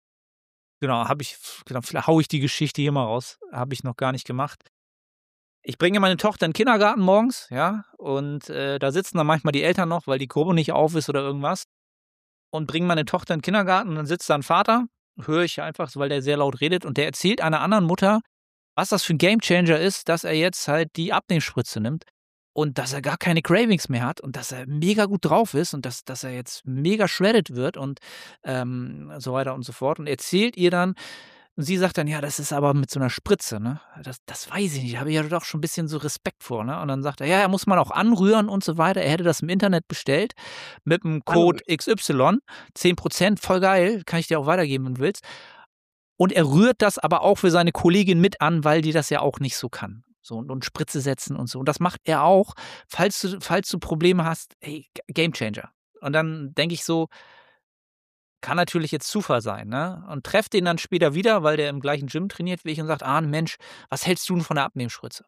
Genau, habe ich, genau, vielleicht hau ich die Geschichte hier mal raus. Habe ich noch gar nicht gemacht. Ich bringe meine Tochter in den Kindergarten morgens, ja, und äh, da sitzen dann manchmal die Eltern noch, weil die Gruppe nicht auf ist oder irgendwas. Und bringe meine Tochter in den Kindergarten und dann sitzt da ein Vater, höre ich einfach, weil der sehr laut redet, und der erzählt einer anderen Mutter, was das für ein Gamechanger ist, dass er jetzt halt die Abnehmspritze nimmt und dass er gar keine Cravings mehr hat und dass er mega gut drauf ist und dass, dass er jetzt mega shredded wird und ähm, so weiter und so fort. Und erzählt ihr dann, und sie sagt dann, ja, das ist aber mit so einer Spritze, ne? Das, das weiß ich nicht, da habe ich ja doch schon ein bisschen so Respekt vor, ne? Und dann sagt er, ja, ja, muss man auch anrühren und so weiter. Er hätte das im Internet bestellt mit dem Code X Y, zehn Prozent, voll geil, kann ich dir auch weitergeben, wenn du willst. Und er rührt das aber auch für seine Kollegin mit an, weil die das ja auch nicht so kann. So, und, und Spritze setzen und so. Und das macht er auch, falls du, falls du Probleme hast, hey, Gamechanger. Und dann denke ich so, kann natürlich jetzt Zufall sein, ne? Und trefft den dann später wieder, weil der im gleichen Gym trainiert wie ich, und sagt, ah, Mensch, was hältst du denn von der Abnehmspritze?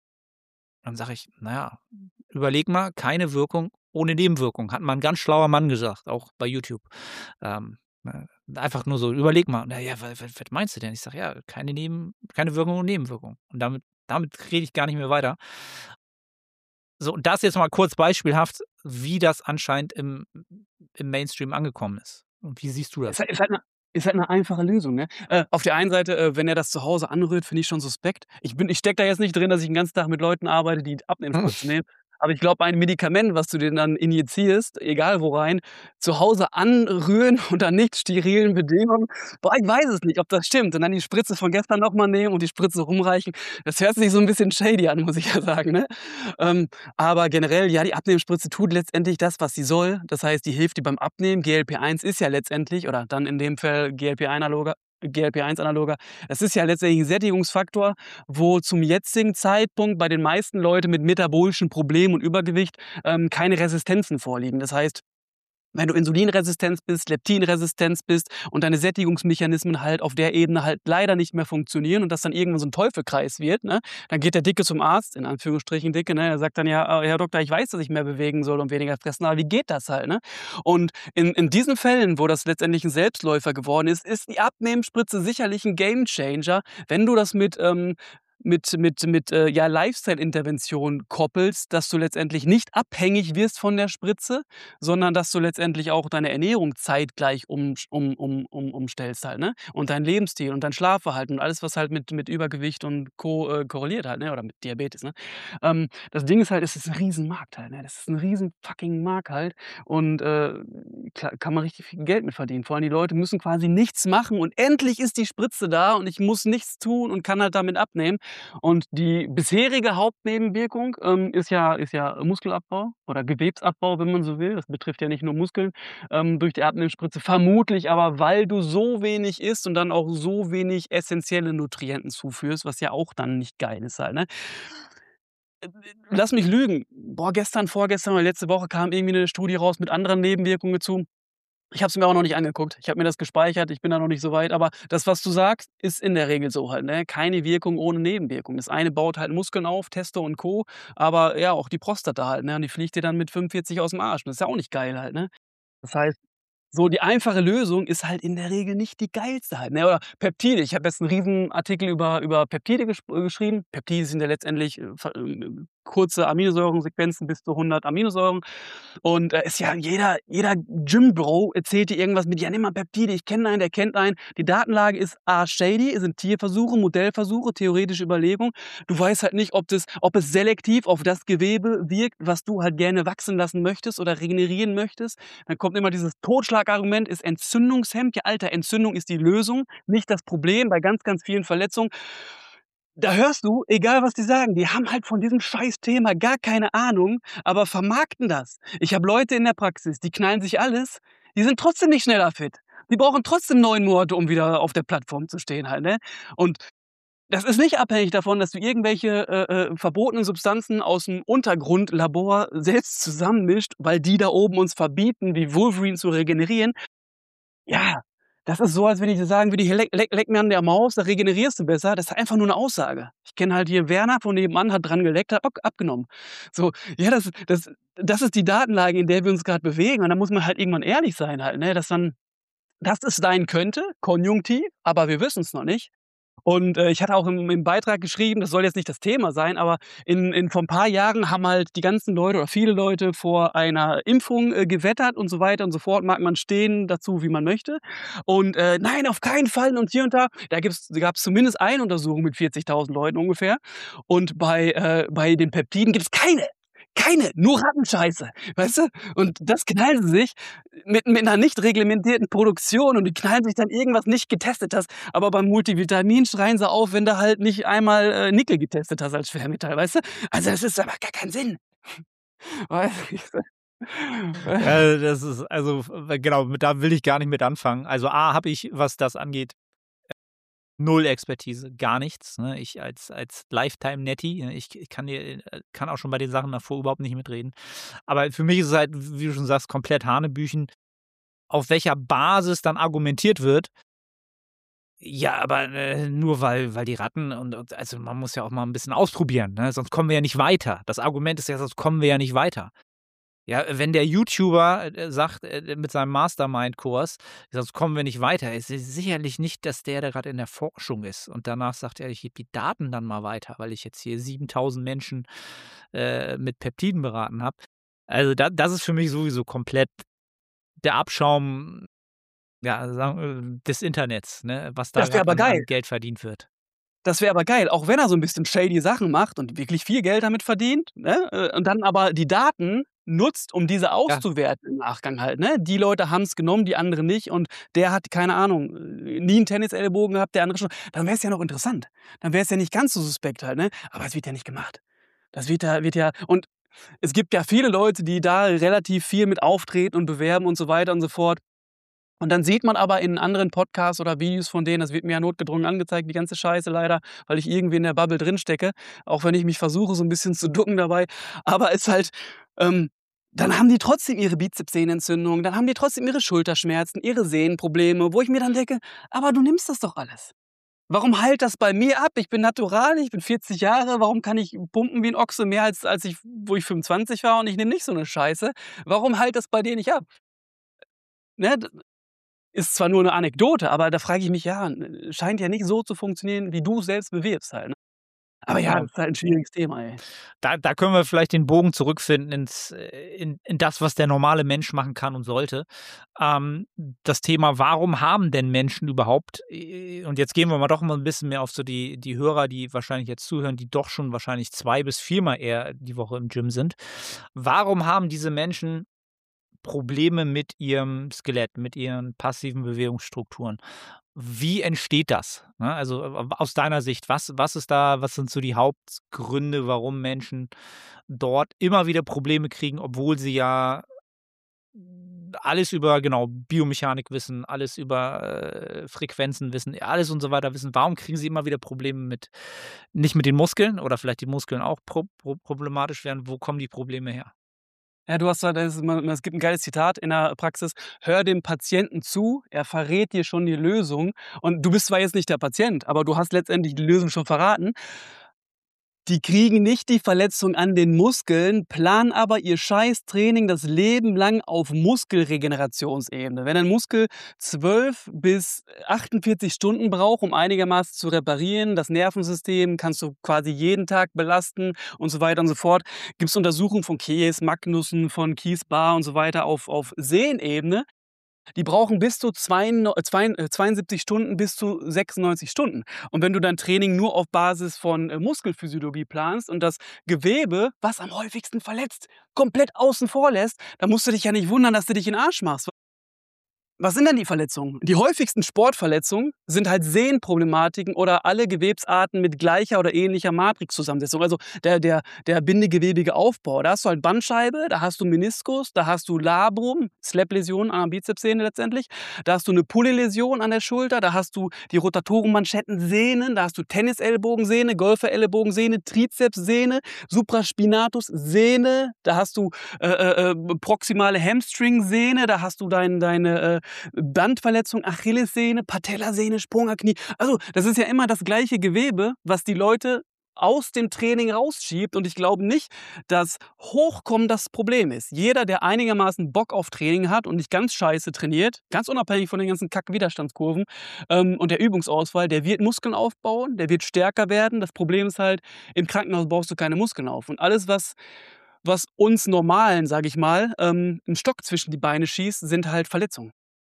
Dann sage ich, naja, überleg mal, keine Wirkung ohne Nebenwirkung, hat mal ein ganz schlauer Mann gesagt, auch bei YouTube. Ähm, einfach nur so, überleg mal. Naja, was, was meinst du denn? Ich sage, ja, keine, Neben, keine Wirkung ohne Nebenwirkung. Und damit, damit rede ich gar nicht mehr weiter. So, und das jetzt mal kurz beispielhaft, wie das anscheinend im, im Mainstream angekommen ist. Und wie siehst du das? Ist halt, ist halt, eine, ist halt eine einfache Lösung. Ne? Äh, auf der einen Seite, äh, wenn er das zu Hause anrührt, finde ich schon suspekt. Ich, bin- ich stecke da jetzt nicht drin, dass ich den ganzen Tag mit Leuten arbeite, die Abnehmspritze nehmen. Aber ich glaube, ein Medikament, was du dir dann injizierst, egal wo rein, zu Hause anrühren unter nicht sterilen Bedingungen, boah, ich weiß es nicht, ob das stimmt. Und dann die Spritze von gestern nochmal nehmen und die Spritze rumreichen. Das hört sich so ein bisschen shady an, muss ich ja sagen. Ne? Ähm, aber generell, ja, die Abnehmspritze tut letztendlich das, was sie soll. Das heißt, die hilft dir beim Abnehmen. G L P eins ist ja letztendlich, oder dann in dem Fall G L P eins-Analoger, G L P eins-Analoger, das ist ja letztendlich ein Sättigungsfaktor, wo zum jetzigen Zeitpunkt bei den meisten Leuten mit metabolischen Problemen und Übergewicht ähm, keine Resistenzen vorliegen. Das heißt, wenn du Insulinresistenz bist, Leptinresistenz bist und deine Sättigungsmechanismen halt auf der Ebene halt leider nicht mehr funktionieren und das dann irgendwann so ein Teufelskreis wird, ne? Dann geht der Dicke zum Arzt, in Anführungsstrichen Dicke, ne? Er sagt dann: „Ja, äh, Herr Doktor, ich weiß, dass ich mehr bewegen soll und weniger fressen, aber wie geht das halt", ne? Und in in diesen Fällen, wo das letztendlich ein Selbstläufer geworden ist, ist die Abnehmspritze sicherlich ein Gamechanger, wenn du das mit, ähm mit mit mit, äh, ja, Lifestyle-Intervention koppelst, dass du letztendlich nicht abhängig wirst von der Spritze, sondern dass du letztendlich auch deine Ernährung zeitgleich umsch um um um umstellst halt, ne? Und deinen Lebensstil und dein Schlafverhalten und alles, was halt mit mit Übergewicht und Co. äh, korreliert halt, ne, oder mit Diabetes, ne? Ähm, das Ding ist halt, es ist 'n Riesenmarkt halt, ne? Das ist 'n riesen fucking Markt halt und, äh, klar kann man richtig viel Geld mit verdienen. Vor allem die Leute müssen quasi nichts machen und endlich ist die Spritze da und ich muss nichts tun und kann halt damit abnehmen. Und die bisherige Hauptnebenwirkung, ähm, ist ja ist ja Muskelabbau oder Gewebsabbau, wenn man so will. Das betrifft ja nicht nur Muskeln, ähm, durch die Abnehmspritze. Vermutlich aber, weil du so wenig isst und dann auch so wenig essenzielle Nutrienten zuführst, was ja auch dann nicht geil ist halt, ne? Äh, lass mich lügen. Boah, gestern, vorgestern oder letzte Woche kam irgendwie 'ne Studie raus mit anderen Nebenwirkungen zu. Ich habe es mir auch noch nicht angeguckt. Ich habe mir das gespeichert, ich bin da noch nicht so weit, aber das, was du sagst, ist in der Regel so halt, ne? Keine Wirkung ohne Nebenwirkung. Das eine baut halt Muskeln auf, Testo und Co., aber ja, auch die Prostata halt, ne? Und die fliegt dir dann mit fünfundvierzig aus'm Arsch. Das ist ja auch nicht geil halt, ne? Das heißt, so die einfache Lösung ist halt in der Regel nicht die geilste halt, ne? Oder Peptide. Ich habe jetzt 'n Riesenartikel über über Peptide gesch äh, geschrieben. Peptide sind ja letztendlich, äh, ver ähm, kurze Aminosäurensequenzen bis zu hundert Aminosäuren. Und, äh, ist ja jeder jeder Gym-Bro erzählt dir irgendwas mit: „Ja, nimm mal Peptide, ich kenne einen, der kennt einen." Die Datenlage ist A shady, es sind Tierversuche, Modellversuche, theoretische Überlegung. Du weißt halt nicht, ob das ob es selektiv auf das Gewebe wirkt, was du halt gerne wachsen lassen möchtest oder regenerieren möchtest. Dann kommt immer dieses Totschlagargument, ist entzündungshemmend. Ja, Alter, Entzündung ist die Lösung, nicht das Problem bei ganz, ganz vielen Verletzungen. Da hörst du, egal was die sagen, die haben halt von diesem Scheiß-Thema gar keine Ahnung, aber vermarkten das. Ich habe Leute in der Praxis, die knallen sich alles, die sind trotzdem nicht schneller fit. Die brauchen trotzdem neun Monate, um wieder auf der Plattform zu stehen halt, ne? Und das ist nicht abhängig davon, dass du irgendwelche, äh, äh, verbotenen Substanzen aus'm Untergrundlabor selbst zusammenmischt, weil die da oben uns verbieten, wie Wolverine zu regenerieren. Ja, das ist so, als wenn ich dir sagen würde: „Hier, leck leck leck mir an der Maus, da regenerierst du besser." Das ist einfach nur 'ne Aussage. Ich kenne halt hier Werner von nebenan, hat dran geleckt, hat ak abgenommen. So, ja, das das das ist die Datenlage, in der wir uns grad bewegen und da muss man halt irgendwann ehrlich sein halt, ne, dass man dass es sein könnte, Konjunktiv, aber wir wissen's noch nicht. Und, äh, ich hatte auch im im Beitrag geschrieben, das soll jetzt nicht das Thema sein, aber in in vor 'n paar Jahren haben halt die ganzen Leute oder viele Leute vor einer Impfung, äh, gewettert und so weiter und so fort. Mag man stehen dazu, wie man möchte. Und, äh, nein, auf keinen Fall und hier und da. Da gibt's gab's zumindest eine Untersuchung mit vierzigtausend Leuten ungefähr. Und bei, äh bei den Peptiden gibt's keine. Keine, nur Rattenscheiße, weißt du? Und das knallen sie sich mit mit 'ner nicht reglementierten Produktion und die knallen sich dann irgendwas nicht getestet hast. Aber beim Multivitamin schreien sie auf, wenn du halt nicht einmal, äh, Nickel getestet hast als Schwermetall, weißt du? Also, das ist aber gar keinen Sinn. Weißt du? Ja, das ist also, w genau, mit da will ich gar nicht mit anfangen. Also, A, habe ich, was das angeht, null Expertise, gar nichts, ne? Ich als als Lifetime-Netty, ne, ich ich kann dir äh, kann auch schon bei den Sachen davor überhaupt nicht mitreden. Aber für mich ist es halt, wie du schon sagst, komplett Hanebüchen, auf welcher Basis dann argumentiert wird. Ja, aber, äh, nur weil weil die Ratten und und also, man muss ja auch mal 'n bisschen ausprobieren, ne, sonst kommen wir ja nicht weiter. Das Argument ist ja, sonst kommen wir ja nicht weiter. Ja, wenn der YouTuber, äh, sagt, äh, mit seinem Mastermind-Kurs, sonst kommen wir nicht weiter. Es ist sicherlich nicht, dass der da grad in der Forschung ist und danach sagt er: „Ich gebe die Daten dann mal weiter, weil ich jetzt hier siebentausend Menschen, äh, mit Peptiden beraten habe." Also, da das ist für mich sowieso komplett der Abschaum, ja, sagen äh, des Internets, ne, was da Das wäre grad aber an an geil. Geld verdient wird. Das wäre aber geil, auch wenn er so 'n bisschen shady Sachen macht und wirklich viel Geld damit verdient, ne, äh, und dann aber die Daten nutzt, um diese Ja. auszuwerten im Nachgang halt, ne? Die Leute haben's genommen, die anderen nicht und der hat, keine Ahnung, äh, nie 'n Tennisellbogen gehabt, der andere schon. Dann wär's ja noch interessant. Dann wär's ja nicht ganz so suspekt halt, ne? Aber es wird ja nicht gemacht. Das wird ja wird ja und es gibt ja viele Leute, die da relativ viel mit auftreten und bewerben und so weiter und so fort. Und dann sieht man aber in anderen Podcasts oder Videos von denen, das wird mir ja notgedrungen angezeigt, die ganze Scheiße leider, weil ich irgendwie in der Bubble drin stecke, auch wenn ich mich versuche, so 'n bisschen zu ducken dabei. Aber ist halt, ähm dann haben die trotzdem ihre Bizepssehnenentzündung, dann haben die trotzdem ihre Schulterschmerzen, ihre Sehnenprobleme, wo ich mir dann denke: „Aber du nimmst das doch alles. Warum heilt das bei mir ab? Ich bin natural, ich bin vierzig Jahre, warum kann ich pumpen wie 'n Ochse mehr als als ich wo ich fünfundzwanzig war und ich nehme nicht so 'ne Scheiße. Warum heilt das bei dir nicht ab?“ Ne, d ist zwar nur 'ne Anekdote, aber da frage ich mich, ja, n scheint ja nicht so zu funktionieren, wie du's selbst bewirbst halt, ne? Aber ja, Genau. das ist halt 'n schwieriges Thema, ey. Da da können wir vielleicht den Bogen zurückfinden ins äh, in in das, was der normale Mensch machen kann und sollte. Ähm, das Thema, warum haben denn Menschen überhaupt äh, und jetzt gehen wir mal doch mal 'n bisschen mehr auf so die die Hörer, die wahrscheinlich jetzt zuhören, die doch schon wahrscheinlich zwei bis viermal eher die Woche im Gym sind. Warum haben diese Menschen Probleme mit ihrem Skelett, mit ihren passiven Bewegungsstrukturen? Wie entsteht das, ne? Also, äh, aus deiner Sicht, was was ist da was sind so die Hauptgründe, warum Menschen dort immer wieder Probleme kriegen, obwohl sie ja alles über, genau, Biomechanik wissen, alles über, äh, Frequenzen wissen, alles und so weiter wissen. Warum kriegen sie immer wieder Probleme mit nicht mit den Muskeln oder vielleicht die Muskeln auch pro pro problematisch werden? Wo kommen die Probleme her? Ja, du hast da das ma es gibt 'n geiles Zitat in der Praxis: „Hör dem Patienten zu, er verrät dir schon die Lösung.“ Und du bist zwar jetzt nicht der Patient, aber du hast letztendlich die Lösung schon verraten. Die kriegen nicht die Verletzung an den Muskeln, planen aber ihr Scheiß-Training das Leben lang auf Muskelregenerationsebene. Wenn ein Muskel zwölf bis achtundvierzig Stunden braucht, um einigermaßen zu reparieren, das Nervensystem kannst du quasi jeden Tag belasten und so weiter und so fort, gibt's Untersuchungen von Kees, Magnussen, von Kees Baar und so weiter auf auf Sehnenebene. Die brauchen bis zu zweiundneu zweien äh, zweiundsiebzig Stunden bis zu sechsundneunzig Stunden. Und wenn du dein Training nur auf Basis von, äh, Muskelphysiologie planst und das Gewebe, was am häufigsten verletzt, komplett außen vor lässt, dann musst du dich ja nicht wundern, dass du dich in 'n Arsch machst. Was sind denn die Verletzungen? Die häufigsten Sportverletzungen sind halt Sehnenproblematiken oder alle Gewebsarten mit gleicher oder ähnlicher Matrixzusammensetzung. Also der der der bindegewebige Aufbau. Da hast du halt Bandscheibe, da hast du Meniskus, da hast du Labrum, Slap-Läsion an der Bizepssehne letztendlich. Da hast du 'ne Pulli-Läsion an der Schulter, da hast du die Rotatorenmanschettensehnen, da hast du Tennisellbogensehne, Golferellbogensehne, Trizepssehne, Supraspinatus-Sehne, da hast du, äh, äh, äh, proximale Hamstring-Sehne, da hast du dein deine, äh, Bandverletzung, Achillessehne, Patellasehne, Sprunggelenk, Knie. Also, das ist ja immer das gleiche Gewebe, was die Leute aus dem Training rausschiebt und ich glaube nicht, dass Hochkommen das Problem ist. Jeder, der einigermaßen Bock auf Training hat und nicht ganz scheiße trainiert, ganz unabhängig von den ganzen Kack-Widerstandskurven, ähm, und der Übungsauswahl, der wird Muskeln aufbauen, der wird stärker werden. Das Problem ist halt, im Krankenhaus baust du keine Muskeln auf. Und alles, was was uns Normalen, sage ich mal, ähm, 'n Stock zwischen die Beine schießt, sind halt Verletzungen.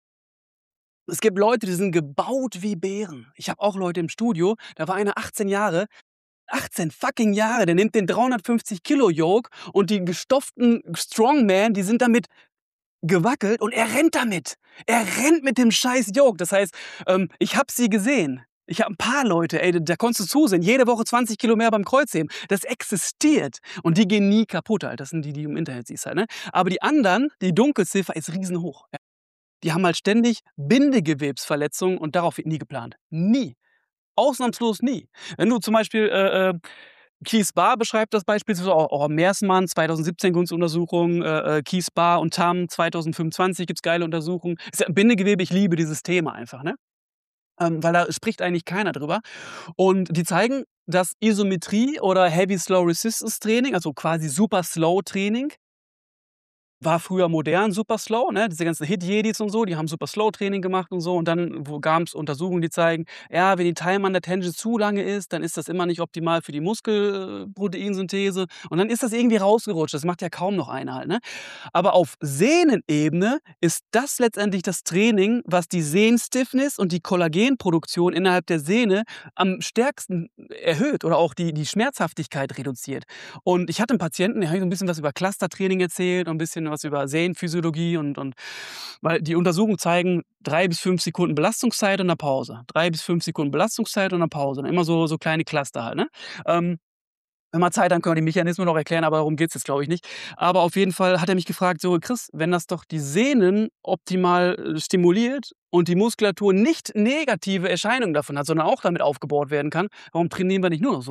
Es gibt Leute, die sind gebaut wie Bären. Ich habe auch Leute im Studio, da war einer achtzehn Jahre, achtzehn fucking Jahre, der nimmt den dreihundertfünfzig Kilo Yoke und die gestofften Strongman, die sind damit gewackelt und er rennt damit. Er rennt mit dem scheiß Yoke. Das heißt, ähm, ich habe sie gesehen. Ich habe 'n paar Leute, ey, da konntest du zusehen, jede Woche zwanzig Kilo mehr beim Kreuzheben. Das existiert und die gehen nie kaputt halt. Das sind die, die du im Internet siehst halt, ne? Aber die anderen, die Dunkelziffer ist riesenhoch, ja. Die haben halt ständig Bindegewebsverletzungen und darauf wird nie geplant. Nie. Ausnahmslos nie. Wenn du zum Beispiel, äh, äh Kees Baar beschreibt das beispielsweise, auch auch Meersmann, zweitausendsiebzehn Untersuchung, äh, äh, Kees Baar und Tam, zweitausendfünfundzwanzig gibt's geile Untersuchungen. Ist ja Bindegewebe, ich liebe dieses Thema einfach, ne? Ähm, weil da spricht eigentlich keiner drüber. Und die zeigen, dass Isometrie oder Heavy Slow Resistance Training, also quasi Super Slow Training war früher modern, super slow, ne? Diese ganzen Hit-Jedis und so, die haben super Slow Training gemacht und so. Und dann wo gab's Untersuchungen, die zeigen, ja, wenn die Time under Tension zu lange ist, dann ist das immer nicht optimal für die Muskelproteinsynthese. Und dann ist das irgendwie rausgerutscht. Das macht ja kaum noch einer halt, ne? Aber auf Sehnenebene ist das letztendlich das Training, was die Sehnenstiffness und die Kollagenproduktion innerhalb der Sehne am stärksten erhöht oder auch die die Schmerzhaftigkeit reduziert. Und ich hatte 'n Patienten, der hat mir so 'n bisschen was über Clustertraining erzählt und 'n bisschen was über Sehnenphysiologie und und weil die Untersuchungen zeigen drei bis fünf Sekunden Belastungszeit und 'ne Pause. drei bis fünf Sekunden Belastungszeit und 'ne Pause. Und immer so so kleine Cluster halt, ne? Ähm, wenn wir Zeit haben, können wir die Mechanismen noch erklären, aber darum geht's jetzt, glaube ich, nicht. Aber auf jeden Fall hat er mich gefragt: „So, Chris, wenn das doch die Sehnen optimal, äh, stimuliert und die Muskulatur nicht negative Erscheinungen davon hat, sondern auch damit aufgebaut werden kann, warum trainieren wir nicht nur noch so?“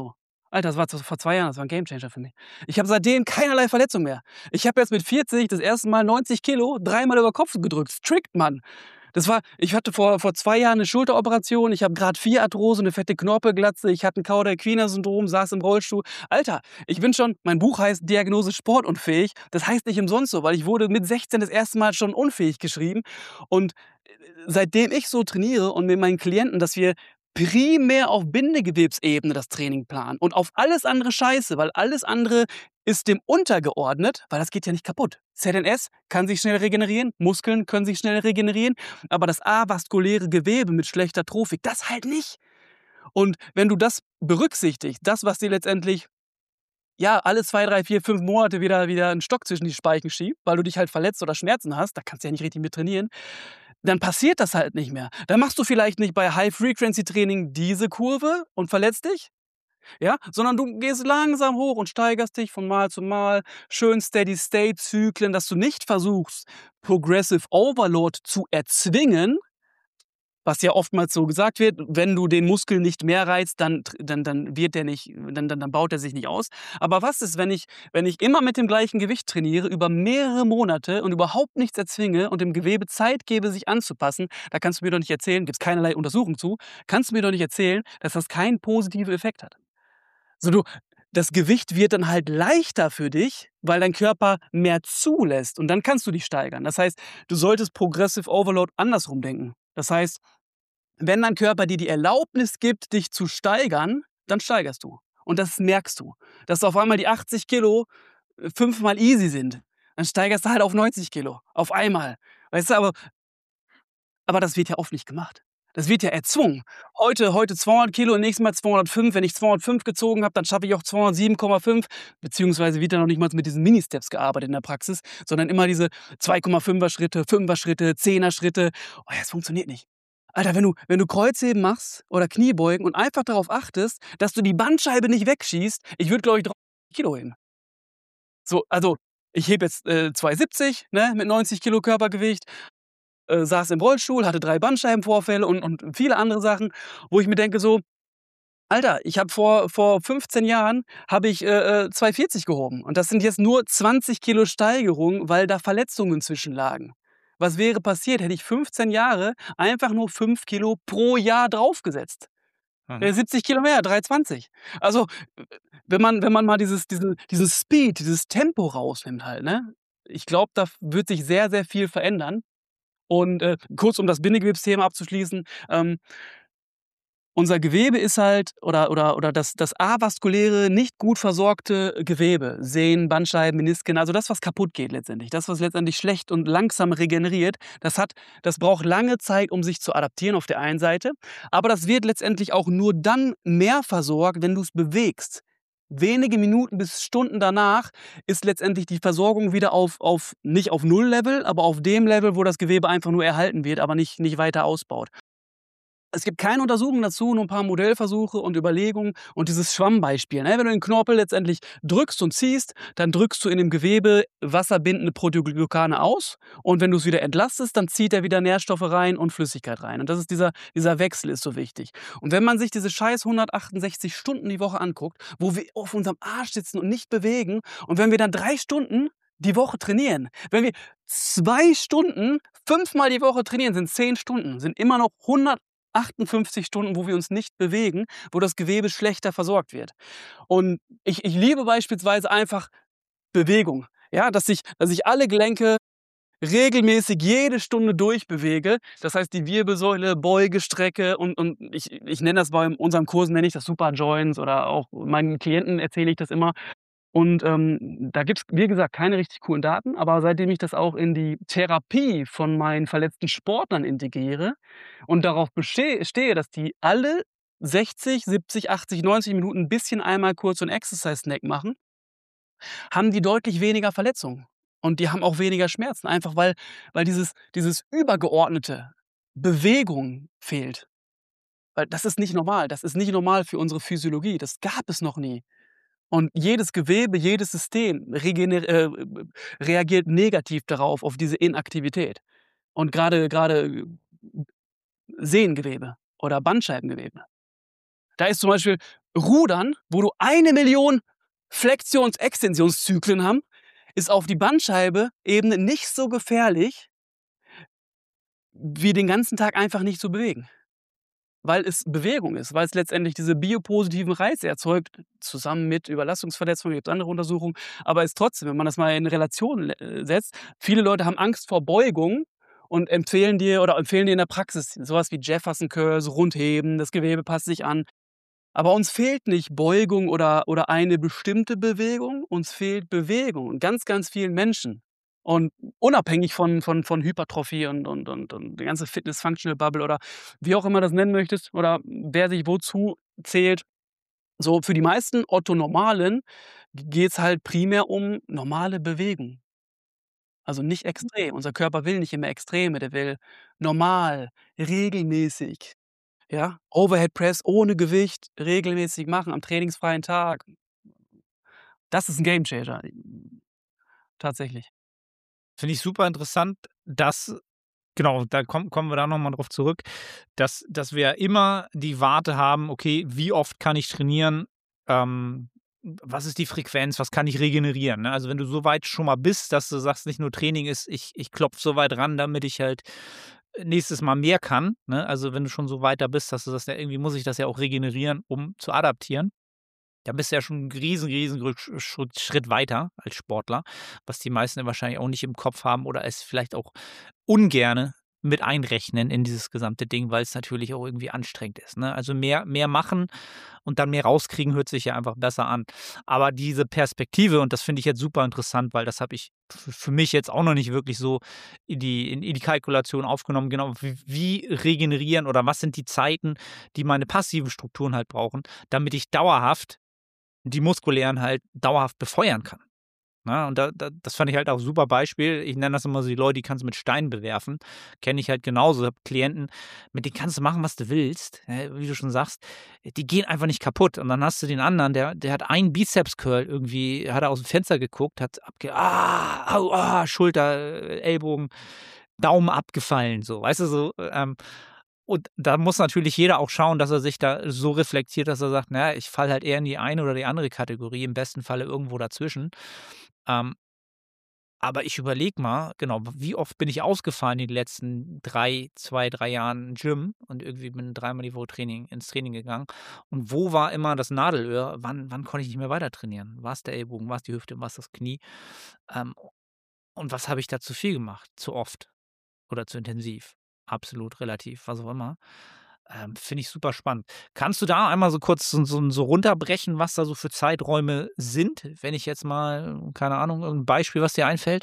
Alter, das war z vor zwei Jahren, das war 'n Gamechanger für mich. Ich habe seitdem keinerlei Verletzung mehr. Ich habe jetzt mit vierzig das erste Mal neunzig Kilo dreimal über Kopf gedrückt. Strict, Mann. Das war ich hatte vor vor zwei Jahren 'ne Schulteroperation, ich habe Grad vier Arthrose, 'ne fette Knorpelglatze, ich hatte 'n Cauda-Equina-Syndrom, saß im Rollstuhl. Alter, ich bin schon mein Buch heißt „Diagnose sportunfähig". Das heißt nicht umsonst so, weil ich wurde mit sechzehn das erste Mal schon unfähig geschrieben. Und, äh, seitdem ich so trainiere und mit meinen Klienten, dass wir primär auf Bindegewebsebene das Training planen und auf alles andere Scheiße, weil alles andere ist dem untergeordnet, weil das geht ja nicht kaputt. Z N S kann sich schnell regenerieren, Muskeln können sich schnell regenerieren, aber das avaskuläre Gewebe mit schlechter Trophik, das halt nicht. Und wenn du das berücksichtigst, das, was dir letztendlich, ja, alle zwei, drei, vier, fünf Monate wieder wieder 'n Stock zwischen die Speichen schiebt, weil du dich halt verletzt oder Schmerzen hast, da kannst du ja nicht richtig mit trainieren, dann passiert das halt nicht mehr. Dann machst du vielleicht nicht bei High-Frequency-Training diese Kurve und verletzt dich, ja, sondern du gehst langsam hoch und steigerst dich von Mal zu Mal, schön Steady-State-Zyklen, dass du nicht versuchst, Progressive Overload zu erzwingen, was ja oftmals so gesagt wird, wenn du den Muskel nicht mehr reizt, dann tr dann dann wird der nicht dann dann dann baut er sich nicht aus. Aber was ist, wenn ich wenn ich immer mit dem gleichen Gewicht trainiere über mehrere Monate und überhaupt nichts erzwinge und dem Gewebe Zeit gebe, sich anzupassen? Da kannst du mir doch nicht erzählen gibt's keinerlei Untersuchung zu, kannst du mir doch nicht erzählen, dass das keinen positiven Effekt hat. So, du das Gewicht wird dann halt leichter für dich, weil dein Körper mehr zulässt und dann kannst du dich steigern. Das heißt, du solltest Progressive Overload andersrum denken. Das heißt, wenn dein Körper dir die Erlaubnis gibt, dich zu steigern, dann steigerst du. Und das merkst du, dass auf einmal die achtzig Kilo äh, fünfmal easy sind. Dann steigerst du halt auf neunzig Kilo auf einmal. Weißt du, aber aber das wird ja oft nicht gemacht. Das wird ja erzwungen. Heute heute zweihundert Kilo und nächstes Mal zweihundertfünf. Wenn ich zweihundertfünf gezogen habe, dann schaffe ich auch zweihundertsieben Komma fünf, beziehungsweise wird da noch nicht mal mit diesen Ministeps gearbeitet in der Praxis, sondern immer diese zwei Komma fünfer Schritte, fünfer Schritte, zehner Schritte. Oh ja, es funktioniert nicht. Alter, wenn du wenn du Kreuzheben machst oder Kniebeugen und einfach darauf achtest, dass du die Bandscheibe nicht wegschießt, ich würde, glaube ich, Kilo heben. So, also, ich hebe jetzt, äh, zweihundertsiebzig, ne, mit neunzig Kilo Körpergewicht, äh, saß im Rollstuhl, hatte drei Bandscheibenvorfälle und und viele andere Sachen, wo ich mir denke so: „Alter, ich habe vor vor fünfzehn Jahren habe ich, äh, äh, zweihundertvierzig gehoben und das sind jetzt nur zwanzig Kilo Steigerung, weil da Verletzungen zwischen lagen." Was wäre passiert, hätte ich fünfzehn Jahre einfach nur fünf Kilo pro Jahr draufgesetzt? Mhm. Äh, siebzig Kilo mehr, dreihundertzwanzig. Also, äh, wenn man wenn man mal dieses diesen dieses Speed, dieses Tempo rausnimmt halt, ne? Ich glaube, da f wird sich sehr, sehr viel verändern. Und, äh, kurz um das Bindegewebsthema abzuschließen, ähm unser Gewebe ist halt oder oder oder das das avaskuläre, nicht gut versorgte Gewebe, Sehnen, Bandscheiben, Menisken, also das, was kaputtgeht letztendlich, das, was letztendlich schlecht und langsam regeneriert, das hat das braucht lange Zeit, um sich zu adaptieren auf der einen Seite, aber das wird letztendlich auch nur dann mehr versorgt, wenn du's bewegst. Wenige Minuten bis Stunden danach ist letztendlich die Versorgung wieder auf auf nicht auf Null-Level, aber auf dem Level, wo das Gewebe einfach nur erhalten wird, aber nicht nicht weiter ausbaut. Es gibt keine Untersuchungen dazu, nur 'n paar Modellversuche und Überlegungen und dieses Schwammbeispiel, ne? Wenn du den Knorpel letztendlich drückst und ziehst, dann drückst du in dem Gewebe wasserbindende Proteoglykane aus und wenn du's wieder entlastest, dann zieht er wieder Nährstoffe rein und Flüssigkeit rein. Und das ist dieser dieser Wechsel ist so wichtig. Und wenn man sich diese scheiß hundertachtundsechzig Stunden die Woche anguckt, wo wir auf unserem Arsch sitzen und nicht bewegen und wenn wir dann drei Stunden die Woche trainieren, wenn wir zwei Stunden fünfmal die Woche trainieren, sind zehn Stunden, sind immer noch hundertachtundfünfzig Stunden, wo wir uns nicht bewegen, wo das Gewebe schlechter versorgt wird. Und ich ich liebe beispielsweise einfach Bewegung, ja, dass ich dass ich alle Gelenke regelmäßig jede Stunde durchbewege. Das heißt, die Wirbelsäule, Beuge, Strecke und und ich ich nenne das bei unseren Kursen nenne ich das Super Joints oder auch meinen Klienten erzähle ich das immer. Und, ähm, da gibt's, wie gesagt, keine richtig coolen Daten, aber seitdem ich das auch in die Therapie von meinen verletzten Sportlern integriere und darauf bestehe stehe, dass die alle sechzig, siebzig, achtzig, neunzig Minuten 'n bisschen einmal kurz so 'n Exercise Snack machen haben die deutlich weniger Verletzungen. Und die haben auch weniger Schmerzen, einfach weil weil dieses dieses übergeordnete Bewegung fehlt. Weil das ist nicht normal. Das ist nicht normal für unsere Physiologie. Das gab es noch nie. Und jedes Gewebe, jedes System regener äh, reagiert negativ darauf, auf diese Inaktivität. Und grade grade Sehnengewebe oder Bandscheibengewebe. Da ist zum Beispiel Rudern, wo du eine Million Flexions-Extensionszyklen haben, ist auf die Bandscheibe-Ebene nicht so gefährlich wie den ganzen Tag einfach nicht zu bewegen. Weil es Bewegung ist, weil es letztendlich diese biopositiven Reize erzeugt, zusammen mit Überlastungsverletzungen, gibt's andere Untersuchungen. Aber ist trotzdem, wenn man das mal in Relation äh, setzt, viele Leute haben Angst vor Beugung und empfehlen dir oder empfehlen dir in der Praxis sowas wie Jefferson Curls, Rundheben, das Gewebe passt sich an. Aber uns fehlt nicht Beugung oder oder eine bestimmte Bewegung, uns fehlt Bewegung und ganz, ganz vielen Menschen. Und unabhängig von von von Hypertrophie und und und und die ganze Fitness-Functional-Bubble oder wie auch immer das nennen möchtest oder wer sich wozu zählt. So für die meisten Otto-Normalen geht's halt primär um normale Bewegung. Also nicht extrem. Unser Körper will nicht immer Extreme, der will normal, regelmäßig, ja? Overhead Press ohne Gewicht regelmäßig machen am trainingsfreien Tag. Das ist 'n Gamechanger. Tatsächlich. Finde ich super interessant, dass genau, da kommen kommen wir da noch mal drauf zurück, dass dass wir immer die Warte haben: „Okay, wie oft kann ich trainieren? Ähm, was ist die Frequenz? Was kann ich regenerieren?“ Ne? Also, wenn du so weit schon mal bist, dass du sagst, nicht nur Training ist, ich ich klopfe so weit ran, damit ich halt nächstes Mal mehr kann, ne? Also, wenn du schon so weit da bist, dass du sagst: „Ja, irgendwie muss ich das ja auch regenerieren, um zu adaptieren.“ Da bist du ja schon 'n riesen, riesen Rücksch Schritt Schritt weiter als Sportler, was die meisten ja wahrscheinlich auch nicht im Kopf haben oder es vielleicht auch ungerne mit einrechnen in dieses gesamte Ding, weil's natürlich auch irgendwie anstrengend ist, ne? Also, mehr mehr machen und dann mehr rauskriegen, hört sich ja einfach besser an. Aber diese Perspektive, und das finde ich jetzt super interessant, weil das habe ich f für mich jetzt auch noch nicht wirklich so in die in in die Kalkulation aufgenommen, genau, w wie regenerieren oder was sind die Zeiten, die meine passiven Strukturen halt brauchen, damit ich dauerhaft die muskulären halt dauerhaft befeuern kann, ne? Und da da das fand ich halt auch super Beispiel. Ich nenne das immer so die Leute, die kannst du mit Steinen bewerfen. Kenne ich halt genauso. Habe Klienten, mit denen kannst du machen, was du willst, ne? Wie du schon sagst, die gehen einfach nicht kaputt. Und dann hast du den anderen, der der hat einen Bizeps-Curl irgendwie hat er aus'm Fenster geguckt, hat abge „Ah, au, ah“, Schulter, äh, Ellbogen, Daumen abgefallen, so, weißt du, so, ähm. Und da muss natürlich jeder auch schauen, dass er sich da so reflektiert, dass er sagt: „Na ja, ich falle halt eher in die eine oder die andere Kategorie, im besten Falle irgendwo dazwischen.“ Ähm aber ich überlege mal, genau, w wie oft bin ich ausgefallen in den letzten drei zwei, drei Jahren Gym und irgendwie bin dreimal die Woche Training ins Training gegangen. Und wo war immer das Nadelöhr? Wann wann konnte ich nicht mehr weiter trainieren? War's der Ellbogen, war's die Hüfte, war's das Knie? Ähm, und was habe ich da zu viel gemacht? Zu oft oder zu intensiv? Absolut relativ, was auch immer. Ähm, finde ich super spannend. Kannst du da einmal so kurz so so so runterbrechen, was da so für Zeiträume sind? Wenn ich jetzt mal, keine Ahnung, irgend 'n Beispiel, was dir einfällt?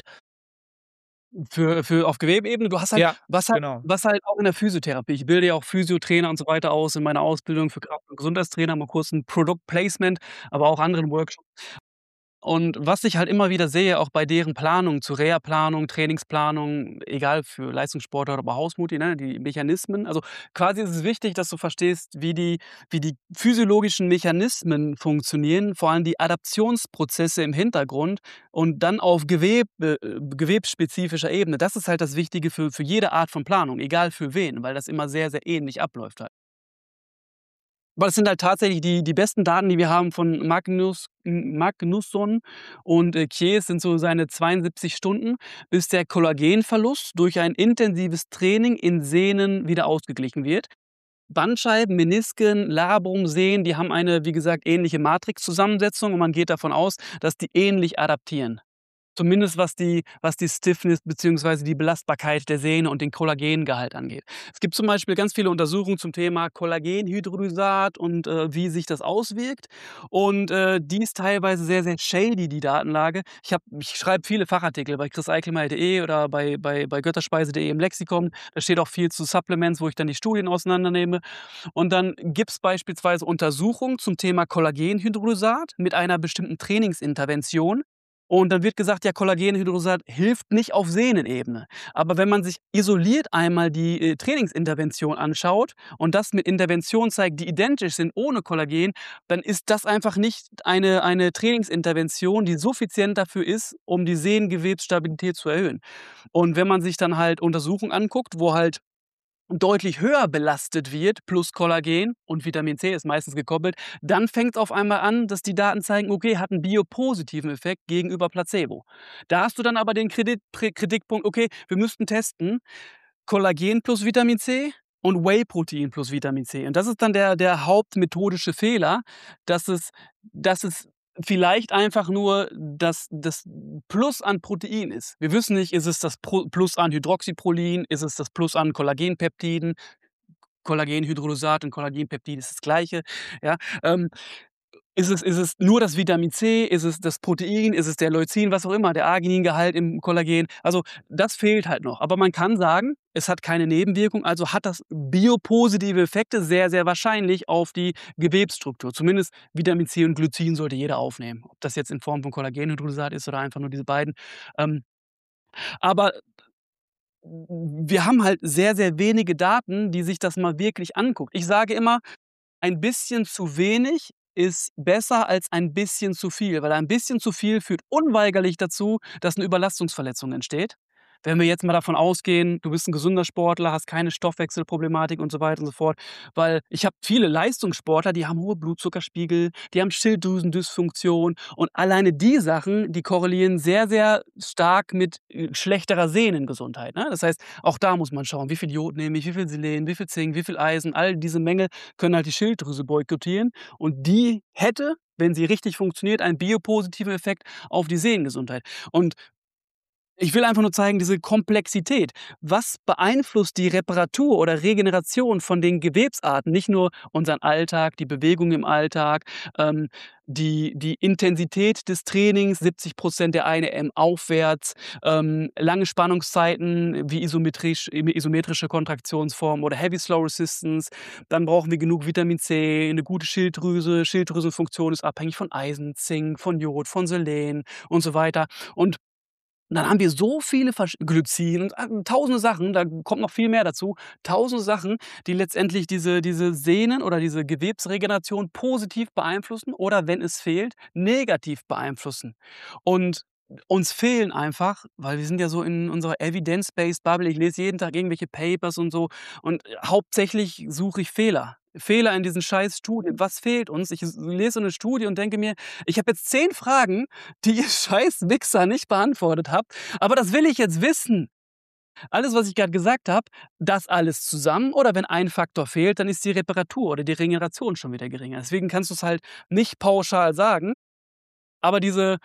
Für für auf Gewebeebene, du hast halt Ja, was halt genau. was halt auch in der Physiotherapie ich bilde ja auch Physiotrainer und so weiter aus in meiner Ausbildung für Kraft und Gesundheitstrainer, mal kurz 'n Product Placement, aber auch anderen Workshops. Und was ich halt immer wieder sehe, auch bei deren Planung zur Reha-Planung, Trainingsplanung, egal für Leistungssportler oder Hausmutti, ne, die Mechanismen. Also, quasi ist es wichtig, dass du verstehst, wie die wie die physiologischen Mechanismen funktionieren, vor allem die Adaptionsprozesse im Hintergrund und dann auf Gewebe äh, gewebsspezifischer Ebene. Das ist halt das Wichtige für für jede Art von Planung, egal für wen, weil das immer sehr, sehr ähnlich abläuft halt. Aber das sind halt tatsächlich die die besten Daten, die wir haben von Magnus M Magnusson und, äh, Chies sind so seine zweiundsiebzig Stunden, bis der Kollagenverlust durch ein intensives Training in Sehnen wieder ausgeglichen wird. Bandscheiben, Menisken, Labrum, Sehnen, die haben eine, wie gesagt, ähnliche Matrixzusammensetzung und man geht davon aus, dass die ähnlich adaptieren. Zumindest was die was die Stiffness beziehungsweise die Belastbarkeit der Sehne und den Kollagengehalt angeht. Es gibt zum Beispiel ganz viele Untersuchungen zum Thema Kollagenhydrolysat und, äh, wie sich das auswirkt. Und, äh, die ist teilweise sehr, sehr shady, die Datenlage. Ich habe ich schreibe viele Fachartikel bei chris eichelmeier punkt de oder bei bei bei götterspeise punkt de im Lexikon. Da steht auch viel zu Supplements, wo ich dann die Studien auseinandernehme. Und dann gibt's beispielsweise Untersuchungen zum Thema Kollagenhydrolysat mit einer bestimmten Trainingsintervention. Und dann wird gesagt, ja, Kollagenhydrolysat hilft nicht auf Sehnenebene. Aber wenn man sich isoliert einmal die, äh, Trainingsintervention anschaut und das mit Interventionen zeigt, die identisch sind ohne Kollagen, dann ist das einfach nicht eine eine Trainingsintervention, die suffizient dafür ist, um die Sehnengewebsstabilität zu erhöhen. Und wenn man sich dann halt Untersuchungen anguckt, wo halt deutlich höher belastet wird, plus Kollagen und Vitamin C ist meistens gekoppelt, dann fängt es auf einmal an, dass die Daten zeigen, okay, hat einen biopositiven Effekt gegenüber Placebo. Da hast du dann aber den Kredit, Pri- Kritikpunkt, okay, wir müssten testen, Kollagen plus Vitamin C und Whey-Protein plus Vitamin C. Und das ist dann der, der hauptmethodische Fehler, dass es, dass es vielleicht einfach nur das, das Plus an Protein ist. Wir wissen nicht, ist es das Pro- Plus an Hydroxyprolin, ist es das Plus an Kollagenpeptiden, Kollagenhydrolysat und Kollagenpeptid ist das gleiche. Ja, ähm, ist es, ist es nur das Vitamin C? Ist es das Protein? Ist es der Leucin? Was auch immer, der Arginingehalt im Kollagen? Also das fehlt halt noch. Aber man kann sagen, es hat keine Nebenwirkung, also hat das biopositive Effekte sehr, sehr wahrscheinlich auf die Gewebsstruktur. Zumindest Vitamin C und Glycin sollte jeder aufnehmen. Ob das jetzt in Form von Kollagenhydrolysat ist oder einfach nur diese beiden. Ähm, aber wir haben halt sehr, sehr wenige Daten, die sich das mal wirklich anguckt. Ich sage immer, ein bisschen zu wenig ist besser als ein bisschen zu viel, weil ein bisschen zu viel führt unweigerlich dazu, dass eine Überlastungsverletzung entsteht. Wenn wir jetzt mal davon ausgehen, du bist ein gesunder Sportler, hast keine Stoffwechselproblematik und so weiter und so fort. Weil ich habe viele Leistungssportler, die haben hohe Blutzuckerspiegel, die haben Schilddrüsendysfunktion und alleine die Sachen, die korrelieren sehr, sehr stark mit äh, schlechterer Sehnengesundheit. Ne? Das heißt, auch da muss man schauen, wie viel Jod nehme ich, wie viel Selen, wie viel Zink, wie viel Eisen, all diese Mängel können halt die Schilddrüse boykottieren und die hätte, wenn sie richtig funktioniert, einen biopositiven Effekt auf die Sehnengesundheit. Und ich will einfach nur zeigen, diese Komplexität. Was beeinflusst die Reparatur oder Regeneration von den Gewebsarten? Nicht nur unseren Alltag, die Bewegung im Alltag, ähm, die, die Intensität des Trainings, siebzig Prozent der eine M aufwärts, ähm, lange Spannungszeiten wie isometrisch, isometrische Kontraktionsformen oder Heavy Slow Resistance. Dann brauchen wir genug Vitamin C, eine gute Schilddrüse. Schilddrüsenfunktion ist abhängig von Eisen, Zink, von Jod, von Selen und so weiter. Und und dann haben wir so viele Versch Glycin und, ah, tausende Sachen, da kommt noch viel mehr dazu. Tausende Sachen, die letztendlich diese diese Sehnen oder diese Gewebsregeneration positiv beeinflussen oder, wenn es fehlt, negativ beeinflussen. Und uns fehlen einfach, weil wir sind ja so in unserer Evidence-Based Bubble, ich lese jeden Tag irgendwelche Papers und so und äh, hauptsächlich suche ich Fehler. Fehler in diesen scheiß Studien. Was fehlt uns? Ich s lese so 'ne Studie und denke mir: „Ich habe jetzt zehn Fragen, die ihr scheiß Wichser nicht beantwortet habt. Aber das will ich jetzt wissen. Alles, was ich gerade gesagt habe, das alles zusammen oder wenn ein Faktor fehlt, dann ist die Reparatur oder die Regeneration schon wieder geringer. Deswegen kannst du es halt nicht pauschal sagen, aber diese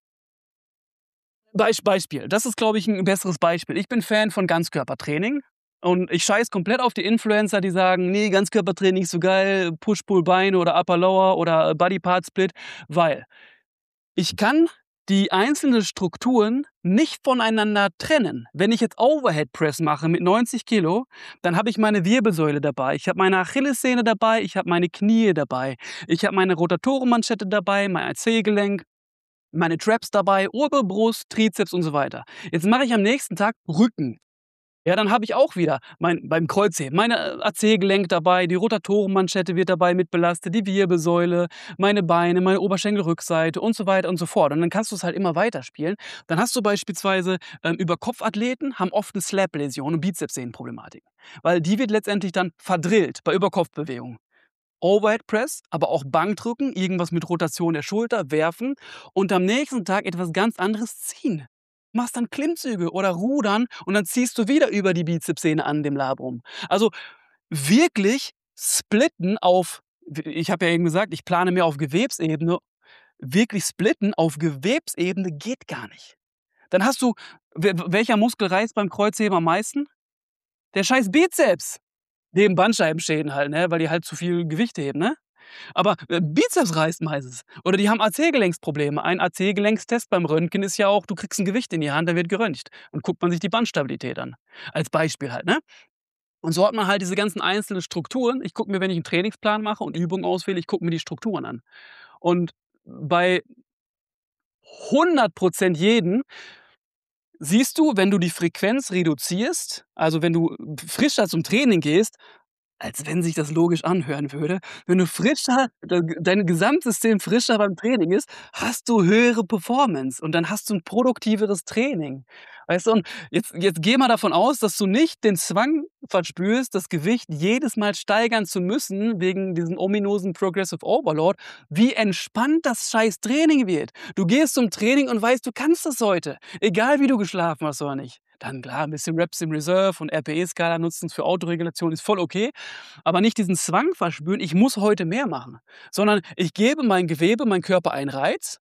Beisp Beispiel, das ist, glaube ich, ein besseres Beispiel. Ich bin Fan von Ganzkörpertraining und ich scheiße komplett auf die Influencer, die sagen: „Nee, Ganzkörpertraining ist so geil, Push-Pull-Beine oder Upper Lower oder Body Part Split“, weil ich kann die einzelnen Strukturen nicht voneinander trennen. Wenn ich jetzt Overhead Press mache mit neunzig Kilo, dann habe ich meine Wirbelsäule dabei, ich habe meine Achillessehne dabei, ich habe meine Knie dabei, ich habe meine Rotatorenmanschette dabei, mein A C-Gelenk, meine Traps dabei, obere Brust, Trizeps und so weiter. Jetzt mache ich am nächsten Tag Rücken. Ja, dann habe ich auch wieder mein beim Kreuzheben meine äh, A C-Gelenk dabei, die Rotatorenmanschette wird dabei mit belastet, die Wirbelsäule, meine Beine, meine Oberschenkelrückseite und so weiter und so fort. Und dann kannst du es halt immer weiterspielen. Dann hast du beispielsweise, ähm, Überkopfathleten haben oft 'ne Slap-Läsion und Bizepssehnenproblematiken, weil die wird letztendlich dann verdrillt bei Überkopfbewegungen. Overhead Press, aber auch Bankdrücken, irgendwas mit Rotation der Schulter, werfen und am nächsten Tag etwas ganz anderes ziehen. Machst dann Klimmzüge oder Rudern und dann ziehst du wieder über die Bizepssehne an dem Labrum. Also wirklich splitten auf, ich habe ja eben gesagt, ich plane mehr auf Gewebsebene, wirklich splitten auf Gewebsebene geht gar nicht. Dann hast du, welcher Muskel reißt beim Kreuzheben am meisten? Der scheiß Bizeps. Neben Bandscheibenschäden halt, ne, weil die halt zu viel Gewicht heben, ne? Aber, äh, Bizeps reißt meistens. Oder die haben A C-Gelenksprobleme. Ein A C-Gelenkstest beim Röntgen ist ja auch, du kriegst 'n Gewicht in die Hand, da wird geröntgt und guckt man sich die Bandstabilität an. Als Beispiel halt, ne? Und so hat man halt diese ganzen einzelnen Strukturen. Ich gucke mir, wenn ich 'n Trainingsplan mache und Übungen auswähle, ich gucke mir die Strukturen an. Und bei hundert Prozent jeden siehst du, wenn du die Frequenz reduzierst, also wenn du frischer zum Training gehst, als wenn sich das logisch anhören würde. Wenn du frischer de dein Gesamtsystem frischer beim Training ist, hast du höhere Performance und dann hast du 'n produktiveres Training. Weißt du? Und jetzt jetzt geh mal davon aus, dass du nicht den Zwang verspürst, das Gewicht jedes Mal steigern zu müssen wegen diesem ominösen Progressive Overload, wie entspannt das scheiß Training wird. Du gehst zum Training und weißt, du kannst das heute, egal wie du geschlafen hast oder nicht. Dann klar, 'n bisschen Reps in Reserve und R P E-Skala nutzen für Autoregulation ist voll okay, aber nicht diesen Zwang verspüren: „Ich muss heute mehr machen“, sondern ich gebe mein Gewebe, meinem Körper einen Reiz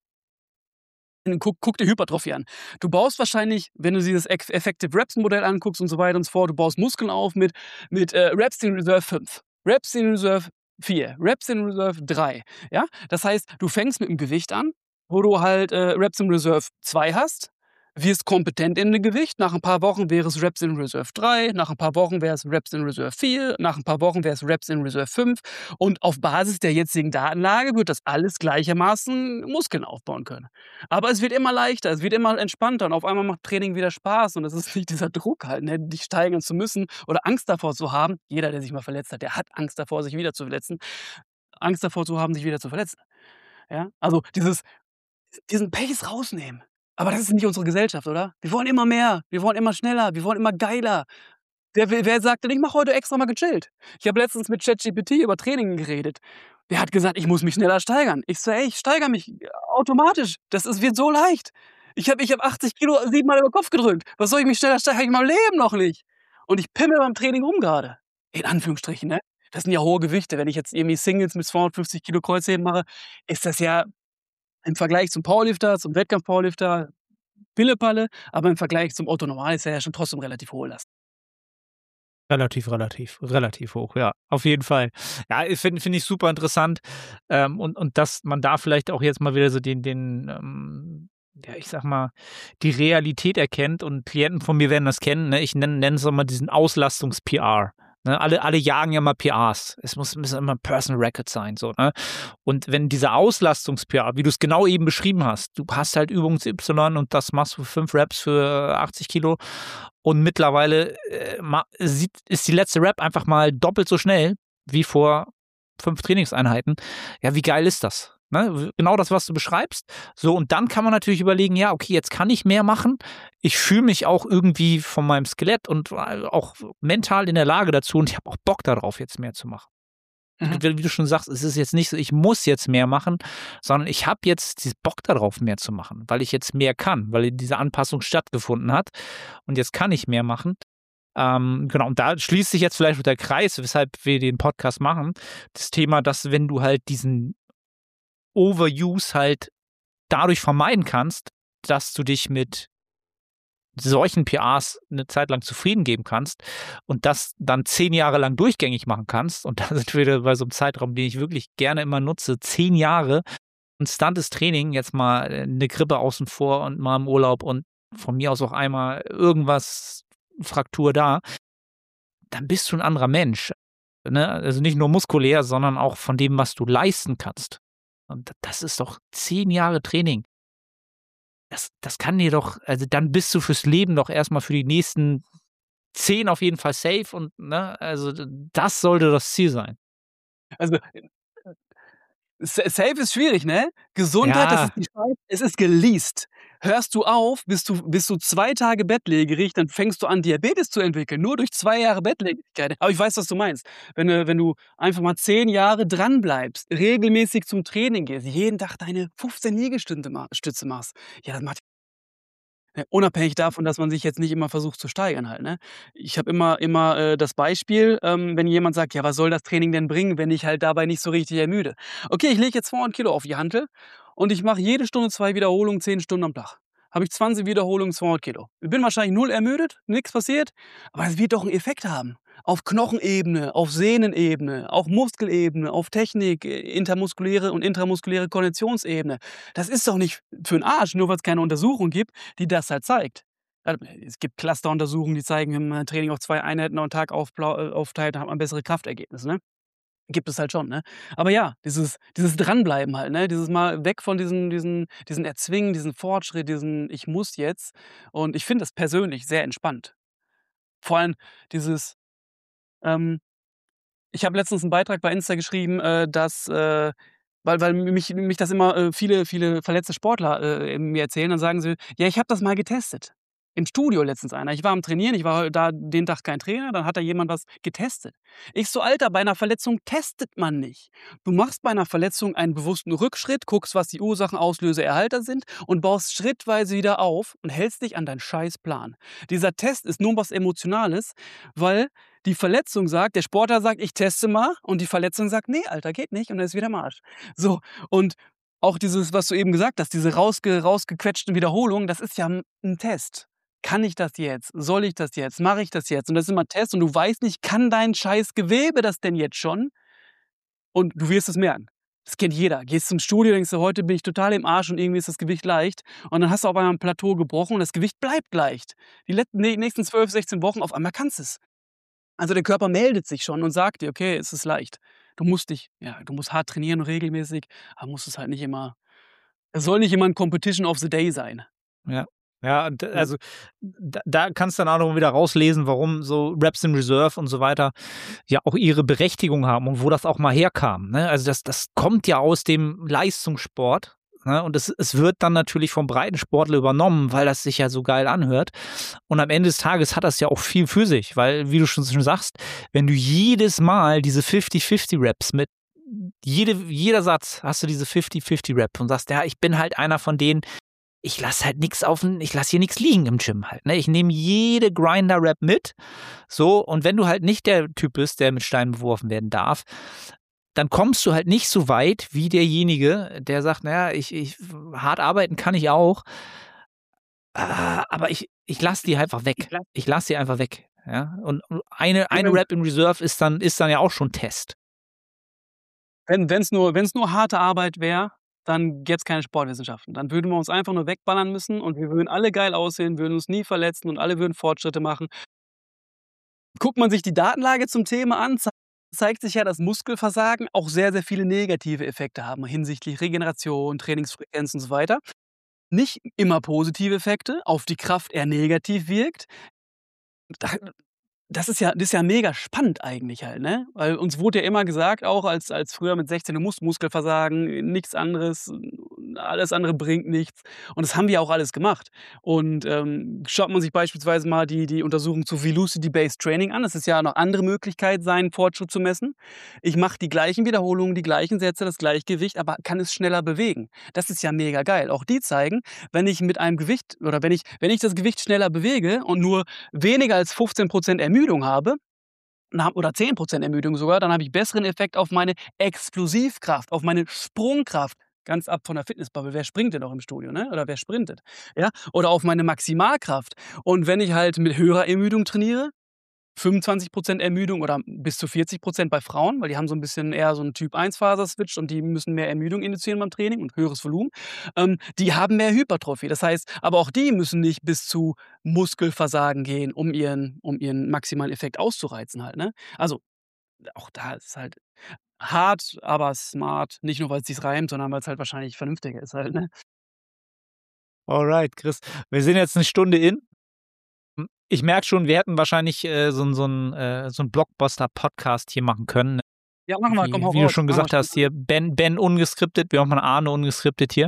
und guck guck dir Hypertrophie an. Du baust wahrscheinlich, wenn du dir das Eff Effective Reps Modell anguckst und so weiter und so fort, du baust Muskeln auf mit mit, äh, Reps in Reserve fünf, Reps in Reserve vier, Reps in Reserve drei, ja? Das heißt, du fängst mit 'm Gewicht an, wo du halt, äh, Reps in Reserve zwei hast, wirst kompetent in dem Gewicht. Nach 'n paar Wochen wäre es Reps in Reserve drei, nach 'n paar Wochen wäre es Reps in Reserve vier, nach 'n paar Wochen wäre es Reps in Reserve fünf und auf Basis der jetzigen Datenlage wird das alles gleichermaßen Muskeln aufbauen können. Aber es wird immer leichter, es wird immer entspannter und auf einmal macht Training wieder Spaß und es ist nicht dieser Druck halt, ne, dich steigern zu müssen oder Angst davor zu haben. Jeder, der sich mal verletzt hat, der hat Angst davor, sich wieder zu verletzen. Angst davor zu haben, sich wieder zu verletzen. Ja? Also, dieses diesen Pace rausnehmen. Aber das ist nicht unsere Gesellschaft, oder? Wir wollen immer mehr, wir wollen immer schneller, wir wollen immer geiler. Wer wer wer sagt denn: „Ich mache heute extra mal gechillt?“ Ich habe letztens mit ChatGPT über Training geredet. Der hat gesagt: „Ich muss mich schneller steigern.“ Ich so: „Ey, ich steigere mich automatisch. Das ist wird so leicht. Ich habe ich habe achtzig Kilo siebenmal über Kopf gedrückt. Was soll ich mich schneller steigern? Habe ich in meinem Leben noch nicht. Und ich pimmel beim Training rum grade.“ In Anführungsstrichen, ne? Das sind ja hohe Gewichte. Wenn ich jetzt irgendwie Singles mit zweihundertfünfzig Kilo Kreuzheben mache, ist das ja im Vergleich zum Powerlifter, zum Wettkampf-Powerlifter Pille-Palle, aber im Vergleich zum Otto Normal ist er ja schon trotzdem relativ hohe Last. Relativ, relativ, relativ hoch, ja, auf jeden Fall. Ja, ich finde finde ich super interessant, ähm, und und dass man da vielleicht auch jetzt mal wieder so den den, ähm, ja, ich sage mal, die Realität erkennt und Klienten von mir werden das kennen, ne? Ich nenne nenne es immer diesen Auslastungs-P R, ne? Alle alle jagen ja mal P Rs. Es muss müssen immer Personal Record sein, so, ne? Und wenn dieser Auslastungs-P R, wie du's genau eben beschrieben hast, du hast halt Übungs Y und das machst du fünf Reps für achtzig Kilo und mittlerweile, äh, ma sieht ist die letzte Rep einfach mal doppelt so schnell wie vor fünf Trainingseinheiten. Ja, wie geil ist das, ne? W genau das, was du beschreibst. So, und dann kann man natürlich überlegen: „Ja, okay, jetzt kann ich mehr machen. Ich fühle mich auch irgendwie von meinem Skelett und auch mental in der Lage dazu und ich habe auch Bock da drauf, jetzt mehr zu machen.“ Mhm. Wie du schon sagst, es ist jetzt nicht so, ich muss jetzt mehr machen, sondern ich habe jetzt dies Bock da drauf, mehr zu machen, weil ich jetzt mehr kann, weil diese Anpassung stattgefunden hat und jetzt kann ich mehr machen. Ähm, genau, und da schließt sich jetzt vielleicht auch der Kreis, weshalb wir den Podcast machen. Das Thema, dass wenn du halt diesen Overuse halt dadurch vermeiden kannst, dass du dich mit solchen P Rs 'ne Zeit lang zufrieden geben kannst und das dann zehn Jahre lang durchgängig machen kannst. Und da sind wir wieder bei so 'nem Zeitraum, den ich wirklich gerne immer nutze, zehn Jahre konstantes Training, jetzt mal, äh, 'ne Grippe außen vor und mal im Urlaub und von mir aus auch einmal irgendwas Fraktur da. Dann bist du 'n anderer Mensch, ne? Also, nicht nur muskulär, sondern auch von dem, was du leisten kannst. Und das ist doch zehn Jahre Training. Das das kann dir doch also, dann bist du fürs Leben doch erst mal für die nächsten zehn auf jeden Fall safe und ne, also, d das sollte das Ziel sein. Also, sa safe ist schwierig, ne? Gesundheit, das Ja. ist die es ist geleast. Hörst du auf, bist du bist du zwei Tage bettlägerig, dann fängst du an, Diabetes zu entwickeln, nur durch zwei Jahre Bettlägerigkeit. Aber ich weiß, was du meinst. Wenn du wenn du einfach mal zehn Jahre dranbleibst, regelmäßig zum Training gehst, jeden Tag deine fünfzehn Liegestütze ma Stütze machst, ja, das macht Ne, unabhängig davon, dass man sich jetzt nicht immer versucht zu steigern halt, ne? Ich habe immer immer, äh, das Beispiel, ähm, wenn jemand sagt: „Ja, was soll das Training denn bringen, wenn ich halt dabei nicht so richtig ermüde?“ Okay, ich lege jetzt zweihundert Kilo auf die Hantel und ich mache jede Stunde zwei Wiederholungen, zehn Stunden am Tag. Habe ich zwanzig Wiederholungen, zweihundert Kilo. Ich bin wahrscheinlich null ermüdet, nix passiert, aber es wird doch 'n Effekt haben. Auf Knochenebene, auf Sehnenebene, auf Muskelebene, auf Technik, äh, intermuskuläre und intramuskuläre Konditionsebene. Das ist doch nicht für 'n Arsch, nur weil's keine Untersuchung gibt, die das halt zeigt. Äh, es gibt Clusteruntersuchungen, die zeigen, wenn man Training auf zwei Einheiten am Tag aufplau äh, aufteilt, hat man bessere Kraftergebnisse, ne? Gibt es halt schon, ne? Aber ja, dieses dieses Dranbleiben halt, ne? Dieses mal weg von diesen diesen diesen Erzwingen, diesen Fortschritt, diesen „Ich muss jetzt.“ Und ich finde das persönlich sehr entspannt. Vor allem dieses, ähm Ich habe letztens 'n Beitrag bei Insta geschrieben, äh, dass, äh weil weil mich mich das immer, äh, viele viele verletzte Sportler, äh, mir erzählen, dann sagen sie: „Ja, ich habe das mal getestet." Im Studio letztens einer. Ich war am Trainieren, ich war da den Tag kein Trainer, dann hat da jemand was getestet. Ich so: „Alter, bei 'ner Verletzung testet man nicht. Du machst bei 'ner Verletzung einen bewussten Rückschritt, guckst, was die Ursachen, Auslöser, Erhalter sind und baust schrittweise wieder auf und hältst dich an deinen Scheißplan. Dieser Test ist nur was Emotionales, weil die Verletzung sagt der Sportler sagt: „Ich teste mal" und die Verletzung sagt: „Ne, Alter, geht nicht" und dann ist wieder im Arsch. So, und auch dieses, was du eben gesagt hast, diese rausge rausgequetschten Wiederholungen, das ist ja 'n 'n Test. Kann ich das jetzt? Soll ich das jetzt? Mache ich das jetzt? Und das ist immer Test und du weißt nicht, kann dein scheiß Gewebe das denn jetzt schon? Und du wirst es merken. Das kennt jeder. Gehst zum Studio, denkst du: „Heute bin ich total im Arsch und irgendwie ist das Gewicht leicht." Und dann hast du auf einmal 'n Plateau gebrochen und das Gewicht bleibt leicht. Die let ne nächsten zwölf, sechzehn Wochen auf einmal kannst du's. Also, der Körper meldet sich schon und sagt dir: „Okay, es ist leicht." Du musst dich ja, du musst hart trainieren regelmäßig, aber musst es halt nicht immer es soll nicht immer 'n Competition of the Day sein. Ja. Ja, und Ja. also da da kannst du dann auch noch wieder rauslesen, warum so Reps in Reserve und so weiter ja auch ihre Berechtigung haben und wo das auch mal herkam, ne? Also das das kommt ja aus dem Leistungssport, ne? Und es es wird dann natürlich vom Breitensportler übernommen, weil das sich ja so geil anhört. Und am Ende des Tages hat das ja auch viel für sich, weil, wie du schon schon sagst, wenn du jedes Mal diese fifty fifty Reps mit jede jeder Satz hast du diese fifty fifty Rep und sagst: „Ja, ich bin halt einer von denen, ich lasse halt nix auf'n ich lasse hier nix liegen im Gym halt, ne? Ich nehme jede Grinder-Rep mit." So, und wenn du halt nicht der Typ bist, der mit Steinen beworfen werden darf, dann kommst du halt nicht so weit wie derjenige, der sagt: „Na ja, ich ich hart arbeiten kann ich auch, ah, aber ich ich lasse die einfach weg. Ich lasse die einfach weg." Ja? Und und eine eine Rep in Reserve ist dann ist dann ja auch schon Test. Wenn wenn's nur wenn's nur harte Arbeit wäre, dann gäbe es keine Sportwissenschaften. Dann würden wir uns einfach nur wegballern müssen und wir würden alle geil aussehen, würden uns nie verletzen und alle würden Fortschritte machen. Guckt man sich die Datenlage zum Thema an, zei zeigt sich ja, dass Muskelversagen auch sehr, sehr viele negative Effekte haben hinsichtlich Regeneration, Trainingsfrequenz und so weiter. Nicht immer positive Effekte, auf die Kraft eher negativ wirkt. Da das ist ja das ist ja mega spannend eigentlich halt, ne? Weil uns wurde ja immer gesagt, auch als als früher mit sechzehn: „Du musst Muskelversagen, nix anderes, alles andere bringt nichts." Und das haben wir auch alles gemacht. Und, ähm, schaut man sich beispielsweise mal die die Untersuchung zu Velocity-Based Training an. Das ist ja 'ne andere Möglichkeit, seinen Fortschritt zu messen. Ich mache die gleichen Wiederholungen, die gleichen Sätze, das Gleichgewicht, aber kann es schneller bewegen. Das ist ja mega geil. Auch die zeigen, wenn ich mit einem Gewicht oder wenn ich wenn ich das Gewicht schneller bewege und nur weniger als fünfzehn Prozent Ermüdung habe, na oder zehn Prozent Ermüdung sogar, dann habe ich besseren Effekt auf meine Explosivkraft, auf meine Sprungkraft. Ganz ab von der Fitnessbubble. Wer springt denn noch im Studio, ne? Oder wer sprintet? Ja? Oder auf meine Maximalkraft. Und wenn ich halt mit höherer Ermüdung trainiere, fünfundzwanzig Prozent Ermüdung oder bis zu vierzig Prozent bei Frauen, weil die haben so 'n bisschen eher so 'n Typ eins Faser-Switch und die müssen mehr Ermüdung induzieren beim Training und höheres Volumen. Ähm, die haben mehr Hypertrophie. Das heißt aber auch die müssen nicht bis zu Muskelversagen gehen, um ihren um ihren maximalen Effekt auszureizen halt, ne? Also, auch da ist es halt hart, aber smart. Nicht nur, weil's sich reimt, sondern weil's halt wahrscheinlich vernünftiger ist halt, ne? Alright, Chris. Wir sind jetzt 'ne Stunde in. Hm, ich merke schon, wir hätten wahrscheinlich, äh, so 'n so 'n äh, so 'n Blockbuster-Podcast hier machen können. Ja, machen wir. Komm, Wie hau wie du raus. schon Machen wir gesagt hast, hier Ben Ben ungeskriptet, wir machen Arne ungeskriptet hier.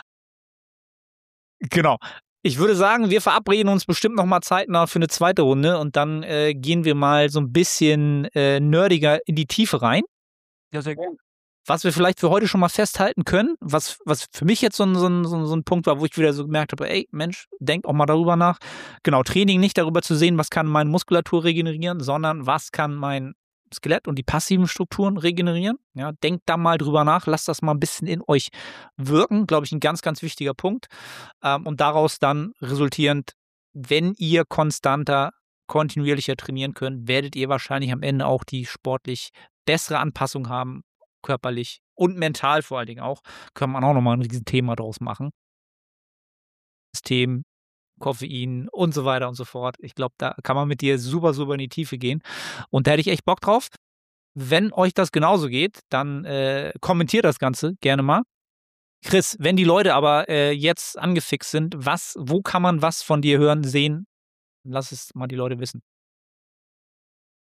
Genau. Ich würde sagen, wir verabreden uns bestimmt noch mal zeitnah für 'ne zweite Runde und dann, äh, gehen wir mal so 'n bisschen, äh, nerdiger in die Tiefe rein. Ja, sehr gern. Was wir vielleicht für heute schon mal festhalten können, was was für mich jetzt so 'n so 'n so 'n so 'n Punkt war, wo ich wieder so gemerkt habe: „Ey, Mensch, denk auch mal darüber nach." Genau, Training nicht darüber zu sehen, was kann meine Muskulatur regenerieren, sondern was kann mein Skelett und die passiven Strukturen regenerieren, ja? Denkt da mal drüber nach, lasst das mal 'n bisschen in euch wirken, glaube ich, 'n ganz, ganz wichtiger Punkt. Ähm, und daraus dann resultierend, wenn ihr konstanter, kontinuierlicher trainieren könnt, werdet ihr wahrscheinlich am Ende auch die sportlich bessere Anpassung haben, körperlich und mental vor allen Dingen auch. Kann man auch noch mal 'n Riesenthema draus machen. System, Koffein und so weiter und so fort. Ich glaube, da kann man mit dir super, super in die Tiefe gehen. Und da hätte ich echt Bock drauf. Wenn euch das genauso geht, dann, äh, kommentiert das Ganze gerne mal. Chris, wenn die Leute aber, äh, jetzt angefixt sind, was wo kann man was von dir hören, sehen? Lass es mal die Leute wissen.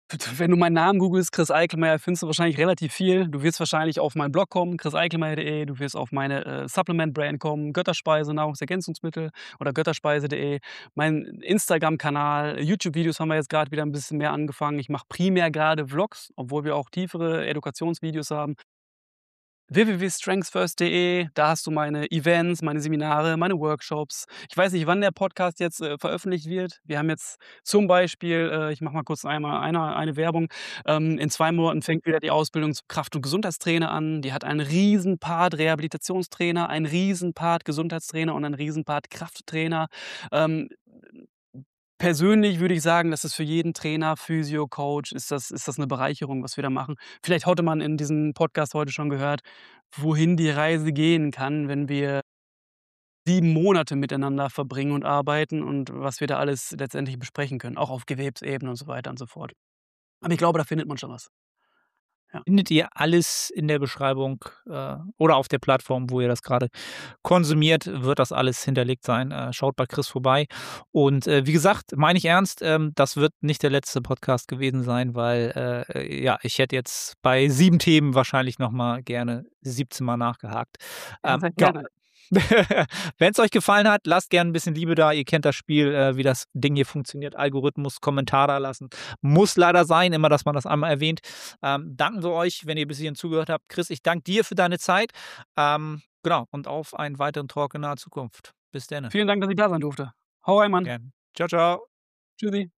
Wenn du meinen Namen googelst, Chris Eichelmeier, findest du wahrscheinlich relativ viel. Du wirst wahrscheinlich auf meinen Blog kommen, chris eichelmeier punkt de. Du wirst auf meine äh, Supplement-Brand kommen, Götterspeise, Nahrungsergänzungsmittel oder götterspeise punkt de. Mein Instagram-Kanal, YouTube-Videos haben wir jetzt gerade wieder ein bisschen mehr angefangen. Ich mache primär gerade Vlogs, obwohl wir auch tiefere Edukationsvideos haben. w w w punkt strengthsfirst punkt de, da hast du meine Events, meine Seminare, meine Workshops. Ich weiß nicht, wann der Podcast jetzt äh, veröffentlicht wird. Wir haben jetzt zum Beispiel, äh, ich mache mal kurz einmal eine, eine Werbung, ähm, in zwei Monaten fängt wieder die Ausbildung zum Kraft- und Gesundheitstrainer an. Die hat einen riesen Part Rehabilitationstrainer, einen riesen Part Gesundheitstrainer und einen riesen Part Krafttrainer. Ähm, Persönlich würde ich sagen, das ist für jeden Trainer, Physio, Coach, ist das ist das 'ne Bereicherung, was wir da machen. Vielleicht hatte man in diesem Podcast heute schon gehört, wohin die Reise gehen kann, wenn wir sieben Monate miteinander verbringen und arbeiten und was wir da alles letztendlich besprechen können, auch auf Gewebsebene und so weiter und so fort. Aber ich glaube, da findet man schon was. Ja. Findet ihr alles in der Beschreibung äh, oder auf der Plattform, wo ihr das gerade konsumiert, wird das alles hinterlegt sein. Äh, schaut bei Chris vorbei. Und äh, wie gesagt, meine ich ernst, ähm, das wird nicht der letzte Podcast gewesen sein, weil äh, ja, ich hätte jetzt bei sieben Themen wahrscheinlich noch mal gerne siebzehn Mal nachgehakt. Ja, Ähm, sehr ja. gerne. Wenn es euch gefallen hat, lasst gerne ein bisschen Liebe da. Ihr kennt das Spiel, äh, wie das Ding hier funktioniert. Algorithmus, Kommentar da lassen. Muss leider sein, immer, dass man das einmal erwähnt. Ähm, danken wir euch, wenn ihr bis hierhin zugehört habt. Chris, ich danke dir für deine Zeit. Ähm, genau, und auf einen weiteren Talk in naher Zukunft. Bis dann. Vielen Dank, dass ich da sein durfte. Hau rein, Mann. Gerne. Ciao, ciao. Tschüssi.